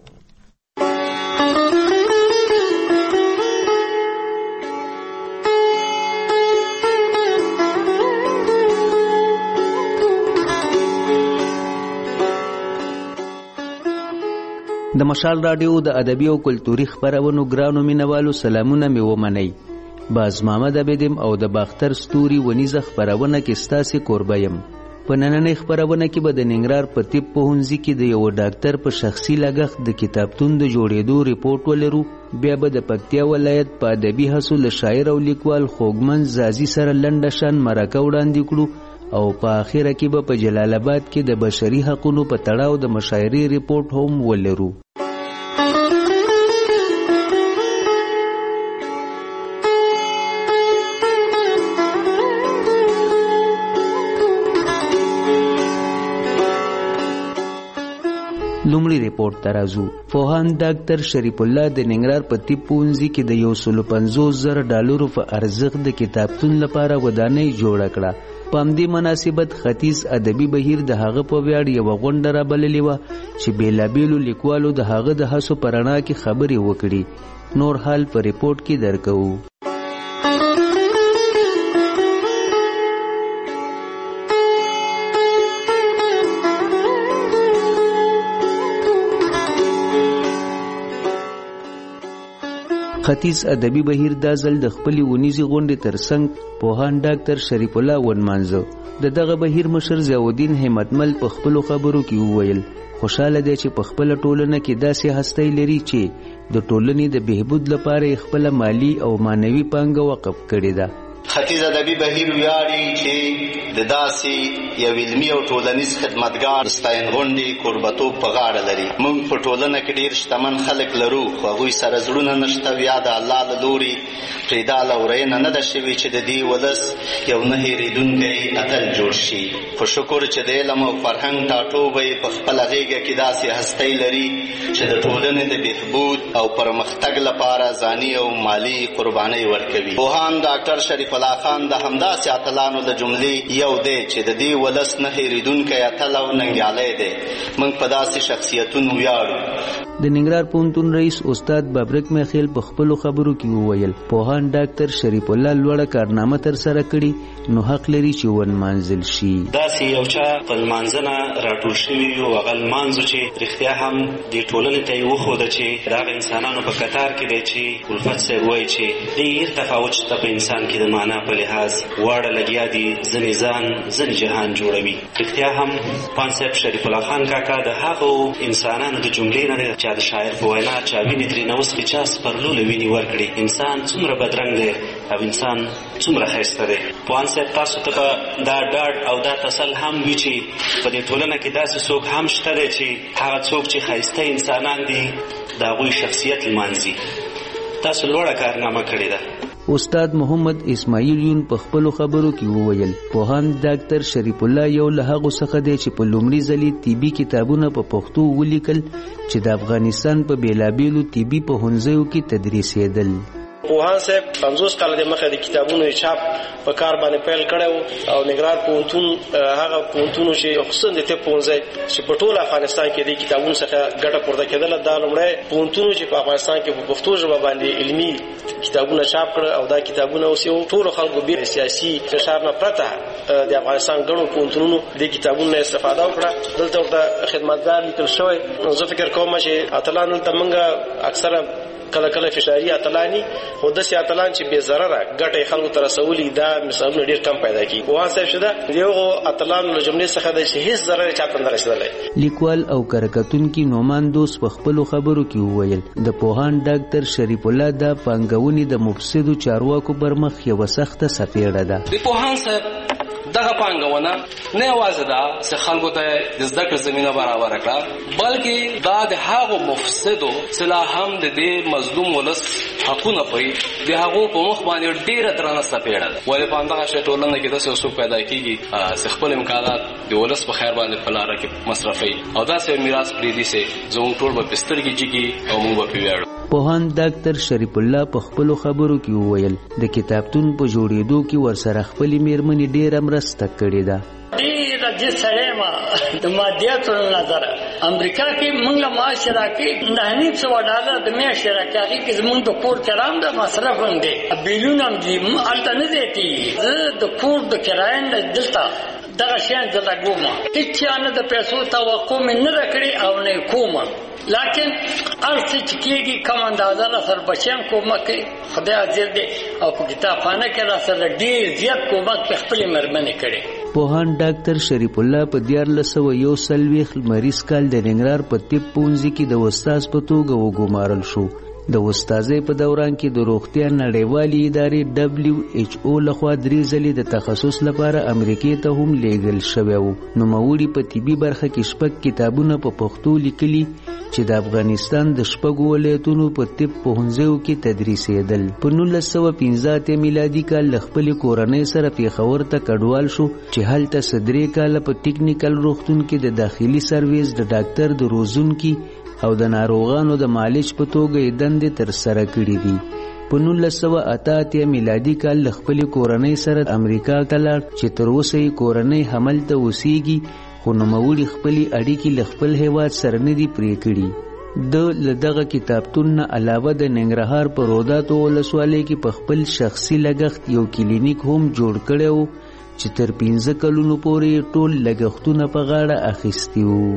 Speaker 12: د مشال رادیو د ادبي او کلتوري خبرونو ګرانو مینوالو سلامونه مې ومنئ. باز محمد عبدم او د باختر ستوري ونیزه خبرونه کې ستاسو کوربه یم. په نننۍ خبرونه کې به د ننګرهار په طب پوهنځي کې د یو ډاکټر په شخصي لګښت د کتابتون د جوړېدو ریپورت ولرو. بیا به د پکتیا ولایت په ادبي هڅو له شاعر او لیکوال خوږمن زازي سره لنډه شان مرکه وړاندې کړو او په اخره کې به په جلال آباد کې د بشري حقوقو په تړاو د مشاورې ریپورت هم ولرو. لومړی ریپورت ترازو فوهان ډاکټر شریف الله د ننګرهار په طب پوهنځي کې د $150,000 په ارزښت د کتابتون لپاره ودانۍ جوړه کړه. په همدې مناسبت ختیځ ادبي بهیر د هغه په ویاړ یوه غونډه رابللې وه چې بېلابېلو لیکوالو د هغه د هڅو په رڼا کې خبرې وکړي. نور حال په ریپورت کې درکوو. ختیځ ادبي بهیر دا ځل د خپلې ونیزې غونډې ترڅنګ پوهان ډاکټر شریف الله ونمانځه. د دغه بهیر مشر ضیاءالدین همتمل په خپلو خبرو کې وویل خوشاله دی چې په خپله ټولنه کې داسې هستی لري چې د ټولنې د بهبود لپاره خپله مالی او معنوي پانګه وقف کړې ده.
Speaker 13: ختیځ ادبي بهیر ویاړي چې د داسې یو علمي او ټولنیز خدمتګار ستاینغونډې کوربتوب په غاړه لري. موږ په ټولنه کې ډېر شتمن خلک لرو خو هغوی سره زړونه نشته یا د الله له لوري پرېدا لورینه نه ده شوې چې د دې ولس یو نه هېرېدونکی اتل جوړ شي. خو شکر چې د علم او فرهنګ ټاټوبی په خپله غېږه کې داسې هستی لري چې د ټولنې د بهبود او پرمختګ لپاره ځاني او مالي قربانۍ ورکوي. پوهان ډاکټر شریف الله خان د همداسې اتلانو د جملې یو دی چې د دې ولس نه هېرېدونکی اتل او ننګیالی دی. موږ په داسې شخصیتونو ویاړو.
Speaker 12: د ننګرهار پوهنتون رئیس استاد بابرک میخیل په خپلو خبرو کې وویل پوهان ډاکټر شریف الله لوړه کارنامه ترسره کړي نو حق لري چې ونمانځل شي.
Speaker 15: داسې یو چا په لمانځنه راټول شوي یو هغه لمانځو چې رښتیا هم دې ټولنې ته یې وښوده چې د هغه انسانانو په کتار کې دی چې الفت صاحب وایي چې ډېر تفاوت شته په انسان کې د معنا په لحاظ واړه لګیا دي ځنې ځان ځنې جهان جوړوي. رښتیا هم پان صاحب شریف الله خان کاکا د هغو انسانانو د جملې نه دی چې د شاعر په وینا چا وینې ترې نه اوسکې چا سپرلوله وینې ورکړي. انسان څومره بدرنګ دی او انسان څومره ښایسته دی. پوهان صاحب تاسو ته به دا ډاډ او دا تسل هم وي چې په دې ټولنه کې داسې څوک هم شته دی چې هغه څوک چې ښایسته انسانان دي د هغوی شخصیت لمانځي. تاسو لوړه کارنامه کړې ده.
Speaker 12: استاد محمد اسماعیل یون په خپلو خبرو کې وویل پوهان ډاکټر شریف الله یو له هغو څخه دی چې په لومړي ځلې طبي کتابونه په پښتو ولیکل چې د افغانستان په بېلابېلو طبي پوهنځیو کې تدریسېدل.
Speaker 16: پوهان صاحب 50 کال د مخه د کتابونو چاپ په کار باندې پیل کړو او ننګرهار پوهنتون هغه پوهنتون چې خصوصا د طب پوهنځی چې په ټول افغانستان کې د کتابونو څخه ګټه پورته کېدله دا لومړی پوهنتون چې په افغانستان کې په پښتو ژبه باندې علمي کتابونه چاپ کړ او دا کتابونه اوس یو ټول خلکو به سیاسي فشار نه پرته د افغانستان ګڼو پوهنتونونو د کتابونو استفاده وکړه. دلته ورته خدمتګار لیکل شوی. زه فکر کوم چې اتلان ته موږ اکثره کله کله فشاري اتلانی خو داسې اتلان چې بې ضرره ګټې خلکو ته رسولي دا مثالونه ډېر کم پیدا کېږي. پوهان صاحب چې ده د هغو اتلانو له جملې څخه دی چې هېڅ ضرر یې چا ته نه رسېدلی.
Speaker 12: لیکوال او کرکټونکي نعمان دوست په خپلو خبرو کې وویل د پوهان ډاکټر شریف الله د پانګونې د مفسدو چارواکو پر مخ یوه سخته څپېړه ده.
Speaker 17: د پوهان صاحب دغه پانګونه نه یوازې ده چې خلکو ته د زده کړې زمینه برابره کړه بلکې دا د هغو مفسدو چې لا هم د دې مظلوم ولس حقونه پرې د هغو په مخ باندې ډېره درنه څپېړه ده. ولې په همدغه شی ټولنه کې داسې یو څوک پیدا کېږي چې خپل امکانات د ولس په خیر باندې په لاره کې مصرفوي او داسې یو میراث پرېږدي چې زموږ ټول به پرې سترګې جګي او موږ به پرې ویاړو.
Speaker 12: پوهان ډاکټر شریف الله په خپلو خبرو کې وویل د کتابتون په جوړېدو کې ورسره خپلې مېرمنې ډېره مرسته کړې ده.
Speaker 20: ډېره دې سړی ما د مادیاتو له نظره امریکا کې موږ له معاش راکړي $9.5 د میاشتې راکړي کې زموږ د کور کرام د مصرف هم دی بیلونه هم دي هلته نه دی زه د کور د کرایې نه دلته دغه شیان زه لګوم هېڅ چا نه د پیسو توقع مې نه ده کړې او نه یې کومه لیکن هر څه چې کېږي کم اندازه را سره بچیان کومک کوي خدای حاضر دی او په کتابخانه کې را سره ډېر زیات کومک په خپلې مېرمنې کړی.
Speaker 12: پوهان ډاکټر شریف الله په 1441 لمریز کال د ننګرهار په طب پوهنځي کې د استاد په توګه وګمارل شو د استادۍ په دوران کې د روغتیا نړیوالې ادارې WHO لخوا 3 ځلې د تخصص لپاره امریکې ته هم لیږل شوی و. نوموړي په طبي برخه کې 6 کتابونه په پښتو لیکلي چې د افغانستان د 6 ولایتونو په طب پوهنځیو کې تدریسېدل. په 1915 میلادي کال له خپلې کورنۍ سره پیښور ته کډوال شو چې هلته 3 کاله په ټیکنیکل روغتون کې د داخلي سرویس د ډاکټر د روزونکي او د ناروغانو د معالج په توګه یې دندې ترسره کړې دي. په 1988 میلادي کال له خپلې کورنۍ سره امریکا ته لاړ چې تر اوسه یې کورنۍ هملته اوسېږي، خو نوموړي خپلې اړیکې له خپل هیواد سره نه دي پرې کړي. د له دغه کتابتون نه علاوه د ننګرهار په روداتو ولسوالۍ کې په خپل شخصي لګښت یو کلینیک هم جوړ کړی و چې تر 15 کلونو پورې ټول لګښتونه په غاړه اخیستي وو.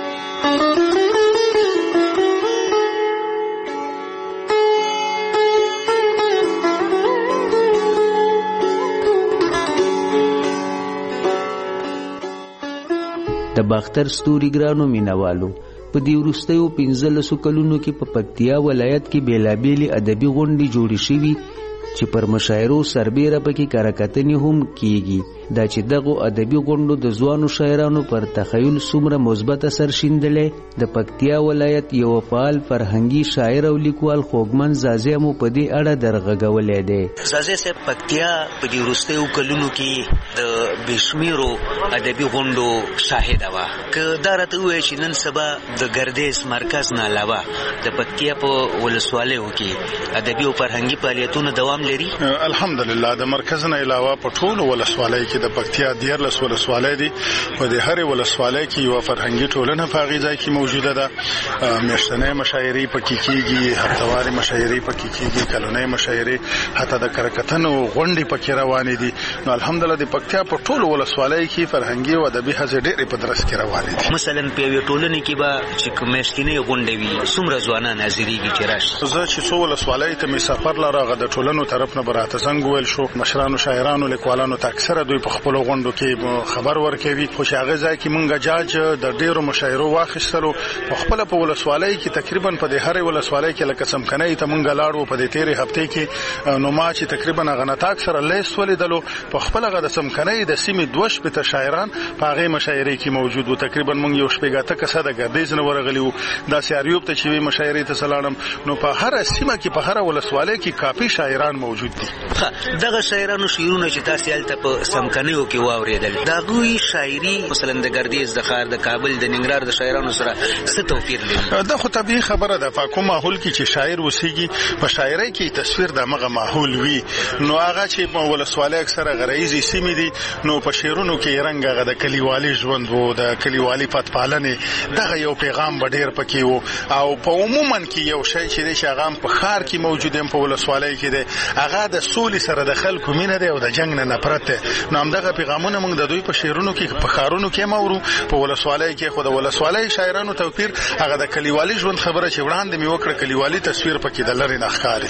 Speaker 12: د باختر ستوري ګرانو مینوالو، په دې وروستیو 15 کلونو کې په پکتیا ولایت کې بیلابېلې ادبي غونډې جوړې شوي چې پر مشاعرو سربیره پکې کارکتنې هم کیږي. دا چې دغه ادبي غونډو د ځوانو شاعرانو پر تخیل څومره مثبت اثر شیندلې، د پکتیا ولایت یو فعال فرهنګي شاعر او لیکوال خوږمن زازی مو په دې اړه درغږولې دی.
Speaker 4: زازی صاحب پکتیا په دې وروستیو کلونو کې د بشمیرو ادبي غونډو شاهد و. که دا راته وایي چې نن سبا د ګردیز مرکز نه علاوه د پکتیا په ولسوالیو کې ادبي او فرهنګي فعالیتونه دوام لري؟
Speaker 18: الحمدلله د مرکز نه علاوه په ټولو ولسوالۍ کې د پکتیا 14 ولسوالۍ دي. په دې هرې ولسوالۍ کې یو فرهنګي ټولنه په هغې ځای کې موجوده ده. میاشتنۍ مشاعرې پکې کېږي، هفتوارې مشاعرې پکې کېږي، کلنۍ مشاعرې، حتی د کرکتنو غونډې پکې روانې دي. نو الحمدلله د پکتیا په ټولو ولسوالۍ کې فرهنګي او ادبي هڅې ډېرې په درس کې روانې دي.
Speaker 4: مثلا په یوې ټولنې کې به چې میاشتنۍ غونډې وي څومره ځوانان حاضرېږي چې راشي؟
Speaker 18: زه چې څو ولسوالۍ ته مې سفر لره هغه د ټولنو طرف نه به راته زنګ وویل شو. مشرانو شاعرانو لیکوالانو ته اکثره دوی په خپلو غونډو کې خبر ورکوي، خو چې هغه ځای کې مونږ جاج د ډېرو مشاعرو واخیستلو. په خپله په ولسوالۍ کې تقریبا په دې هرې ولسوالۍ کې لکه څمکنۍ ته مونږ لاړو په دې تېرې هفتې کې. نو ما چې تقریبا هغه نتاک سره لیست ولیدلو، په خپله هغه د څمکنۍ د سیمې 2 شاعران په هغې مشاعرې کې موجود وو. تقریبا مونږ یو 8 کسه د ګردیز نه ورغلي وو. داسې اریوب ته چې وي مشاعرې ته څلاړم، نو په هره سیمه کې په هره ولسوالۍ کې کافي شاعران موجود دي.
Speaker 4: دغه شاعرانو شعرونه چې تاسو هلته په څمکنیو کې واورېدل، د هغوی شاعري مثلا د ګردیز د ښار د کابل د ننګرهار د شاعرانو سره څه توپیر لري؟
Speaker 18: دا خو طبیعي خبره ده. په کوم ماحول کې چې شاعر اوسېږي په شاعرۍ کې تصویر د همغه ماحول وي. نو هغه چې په ولسوالۍ اکثره غرایزي سیمې دي، نو په شعرونو کې رنګ هغه د کلیوالي ژوند و، د کلیوالي پتپالنې دغه یو پیغام به ډېر پکې و. او په عموما کې یو شی چې دی چې هغه په ښار کې موجود هم په ولسوالۍ کې دی، هغه د سولې سره د خلکو مینه دی او د جنګ نه نفرت دی. نو همدغه پیغامونه موږ د دوی په شعرونو کې په ښارونو کې هم اورو، په ولسوالۍ کې. خو د ولسوالۍ شاعرانو توپیر هغه د کلیوالي ژوند خبره چې وړاندې مې وکړه، کلیوالي تصویر پکې د لرې نه ښکاري.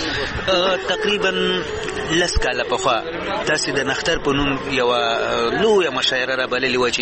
Speaker 4: تقریبا 10 کاله پخوا تاسې د نختر په نوم یوه لویه مشاعره رابللې وه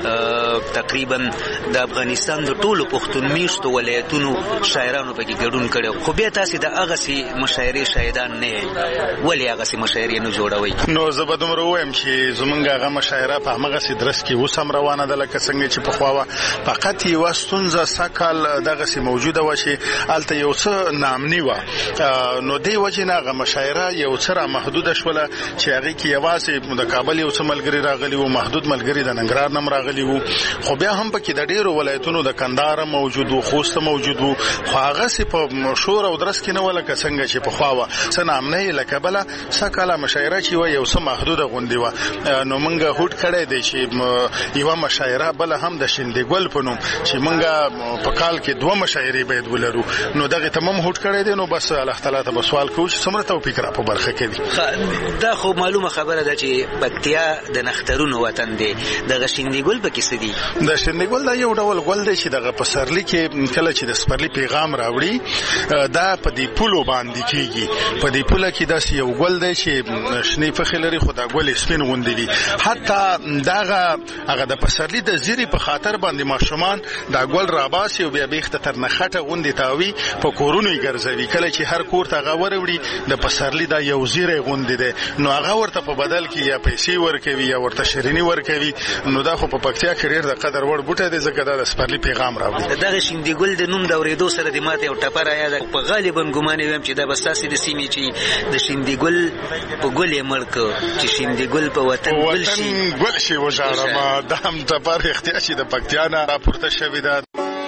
Speaker 4: چې تقریبا د افغانستان د ټولو پښتون میشتو ولایتونو شاعرانو پکې ګډون کړی، خو بیا تاسې د هغسې مشاعرې شاهدان نه یې، ولې هغسې مشاعرې نه جوړوئ؟
Speaker 18: نو زه به دومره ووایم چې زمونږ هغه مشاعره په همغسې درس کې اوس هم روانه ده لکه څنګه چې پخوا وه. فقط یوه ستونزه سږکال دغسې موجوده وه چې هلته یو څه ناامني وه. نو دې وجې نه هغه مشاعره یو څه رامحدوده شوله چې هغې کې یوازې د کابل یو څه ملګري راغلي وو، محدود ملګري د ننګرهار نه هم راغلي وو. خو بیا هم پکې د ډېرو ولایتونو د کندهار موجود وو، خوست موجود وو، خو هغسې په شور او درس کې نه وه لکه څنګه چې پخوا وه. څه ناامنۍ له کبله سږکاله مشاعره چې وه یو څه محدوده غوندې وه. نو موږ هوډ کړی دی چې یوه مشاعره بله هم د شندګل په نوم چې موږ په کال کې 2 مشاعرې باید ولرو. نو دغې ته هم هوډ کړی دی. نو بس الله تعالی ته به سوال کوو چې څومره توفیق را په برخه کوي.
Speaker 4: دا خو معلومه خبره ده چې پکتیا د نخترونو وطن دی. دغه شندګل پکې څه دي؟
Speaker 18: د شندګل دا یو ډول ګل دی چې دغه پسرلی کې کله چې د سپرلی پیغام راوړي دا په دې پولو باندې کېږي. په دې دې پوله کې داسې یو ګل دی چې شنې پخې لري خو دا ګل سپین غوندې وي. حتی هغه د پسرلي د زیري په خاطر باندې ماشومان دا ګل راباسي او بیا بیخته تر نخټه غوندې تاوي په کورونو یې ګرځوي. کله چې هر کور ته هغه وروړي د پسرلي دا یو زیری غوندې دی نو هغه ورته په بدل کې یا پیسې ورکوي یا ورته شیریني ورکوي. نو دا خو په پکتیا کې ډېر د قدر وړ بوټی دی ځکه دا د سپرلي پیغام راوړي.
Speaker 4: دغه شیندي ګل د نوم د اورېدو سره د ماته یو ټپه راياده په غالبا ګمان ویم چې دا به ستاسې د سیمې چې د شیندي ګل په ګل یې مړ کړ چې شیندي ګل په وطن ګل شي وژاړم.
Speaker 18: دا هم ټپه رښتیا چې د پکتیا نه راپورته شوې ده.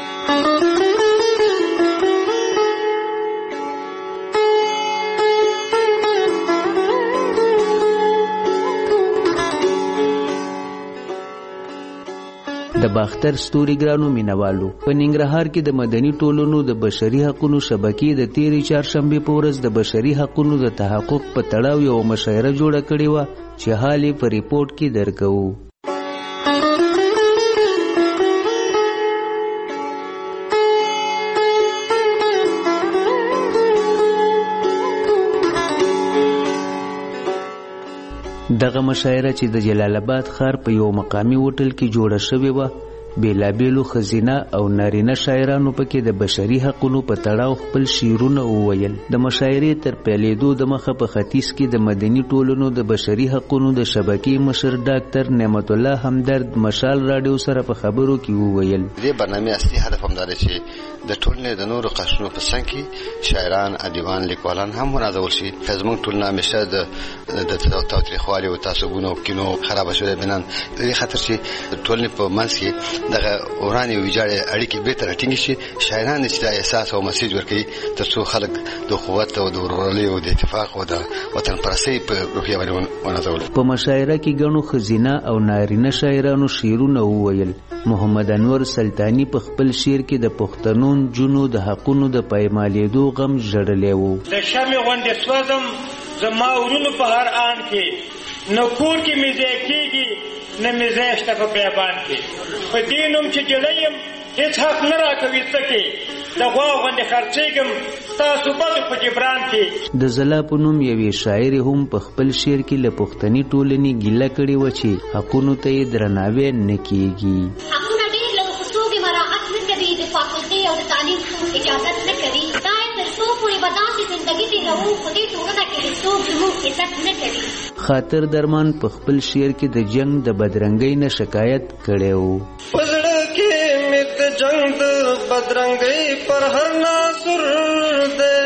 Speaker 12: د باختر ستوري ګرانو مینوالو په ننګرهار کې د مدني ټولنو د بشري حقوقو شبکې د تیرې چهارشنبې په ورځ د بشري حقوقو د تحقق په تړاو یو مشاعره جوړه کړې وه چې حال یې په ریپورت کې درکوو. دغه مشاعره چې د جلال آباد ښار په یو مقامي هوټل کې جوړه شوې وه بیلابیلو ښځینه او نارینه شاعرانو پکې د بشري حقوقو په تړاو خپل شعرونه وویل. د مشاعرې تر پیلېدو دمخه په ختیځ کې د مدني ټولنو د بشري حقوقو د شبکې مشر ډاکټر نعمت الله همدرد مشال راډیو سره په خبرو کې وویل
Speaker 2: دې برنامې اصلي هدف هم دا دی چې د ټولنې د نورو قشرونو په څنګ کې شاعران ادیبان لیکوالان هم ونازول شي. زموږ ټولنه همیشه د تاوتریخوالي او تعصبونو او کینو خرابه شوې بنان دې خاطر چې ټولنې په منځ کې دغه ورانې ویجاړې اړیکې بهتر ټینګ شي. شاعران چې دا احساس او مسیج ورکوي ترڅو خلک د قوت او د ورورولۍ او د اتفاق او د وطن پرستۍ په روحیه باندې ونازول.
Speaker 12: په مشاعره کې ګڼو ښځینه او نارینه شاعرانو شعرونه وویل. محمد انور سلطانی په خپل شعر کې د پښتنو جنو د حقونو د پایمالېدو غم ژړلی و.
Speaker 8: د شمع غوندې سوځم زما ورونو په هر آن کې نه کور کې مې ځای کېږي نه مې ځای شته په بیابان کې په دې نوم چې جلی یم هېڅ حق نه راکوي څه کې د غوا غوندې خرڅېږم ستاسو بدو په جبران کې.
Speaker 12: د ځلا په نوم یوې شاعرې هم په خپل شعر کې له پښتني ټولنې ګیله کړې وه چې حقونو ته یې درناوی نه کېږي.
Speaker 19: حقونه ډېر له اصولو کې مراعات نه کوي د فاکولټي او د تعلیم اجازت نه کوي. دا یې تر څو پورې به داسې زندګي تېروو په دې ټولنه کې هېڅوک زموږ عزت نه کوي.
Speaker 12: خاطر درمان په خپل شعر کې د جنگ د بدرنګۍ نه شکایت کړی و.
Speaker 8: په زړه کې مې د جنگ د بدرنګۍ پر هر ناصر دی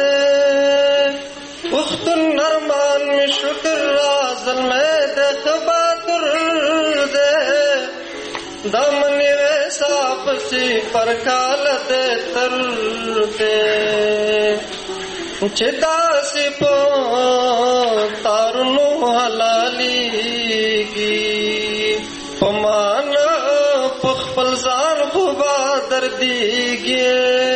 Speaker 8: پښتون ارمان مې شکر را زلمۍ د ښه بهادر دی دا منې ویسا پسې پر کاله دی تر دی چې داسې په تارونو حلالېږي په مانا په خپل ځان خو به دردېږي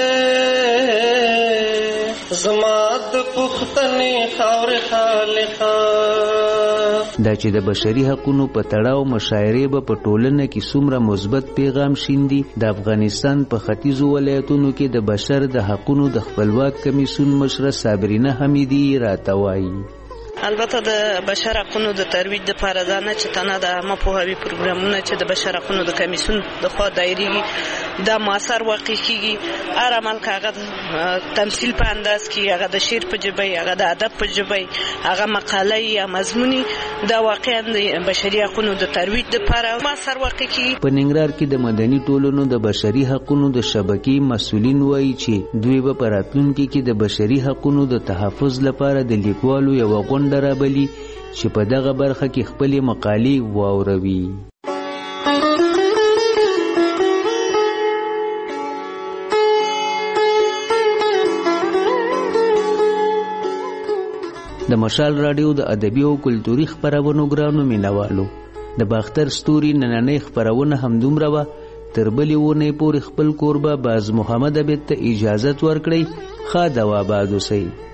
Speaker 8: زما د پښتنې خاورې خالقه.
Speaker 12: دا چې د بشري حقوقو په تړاو مشاعرې به په ټولنه کې څومره مثبت پیغام شیندي د افغانستان په ختیځو ولایتونو کې د بشر د حقوقو د خپلواک کمیسیون مشره صابرینه حمیدي راته وایي.
Speaker 21: البته د بشر حقوقو د ترویج لپاره دا نه چې تنه د عامه پوهاوي پروګرامونه چې د بشر حقوقو د کمیسیون د خوا دایریږي دا موثر واقع کیږي. هر عمل که هغه تمثیل په انداز کې هغه د شعر په ژبه هغه د ادب په ژبه هغه مقاله یا مضموني دا واقعا د بشري حقوقو د ترویج لپاره موثر واقع کیږي.
Speaker 12: په ننګرهار کې د مدني ټولنو د بشري حقوقو د شبکې مسؤلین وایي چې دوی به په راتلونکي کې د بشري حقوقو د تحفظ لپاره د لیکوالو یو غونډه رابلي چې په دغه برخه کې خپلې مقالې واوروي. د مشال راډیو د ادبي او کلتوري خپرونو ګرانو مینوالو د باختر ستوري نننۍ خپرونه همدومره وه. تر بلې اونۍ پورې خپل کوربه باز محمد عبید ته اجازت ورکړئ. ښه دوا باد اوسئ.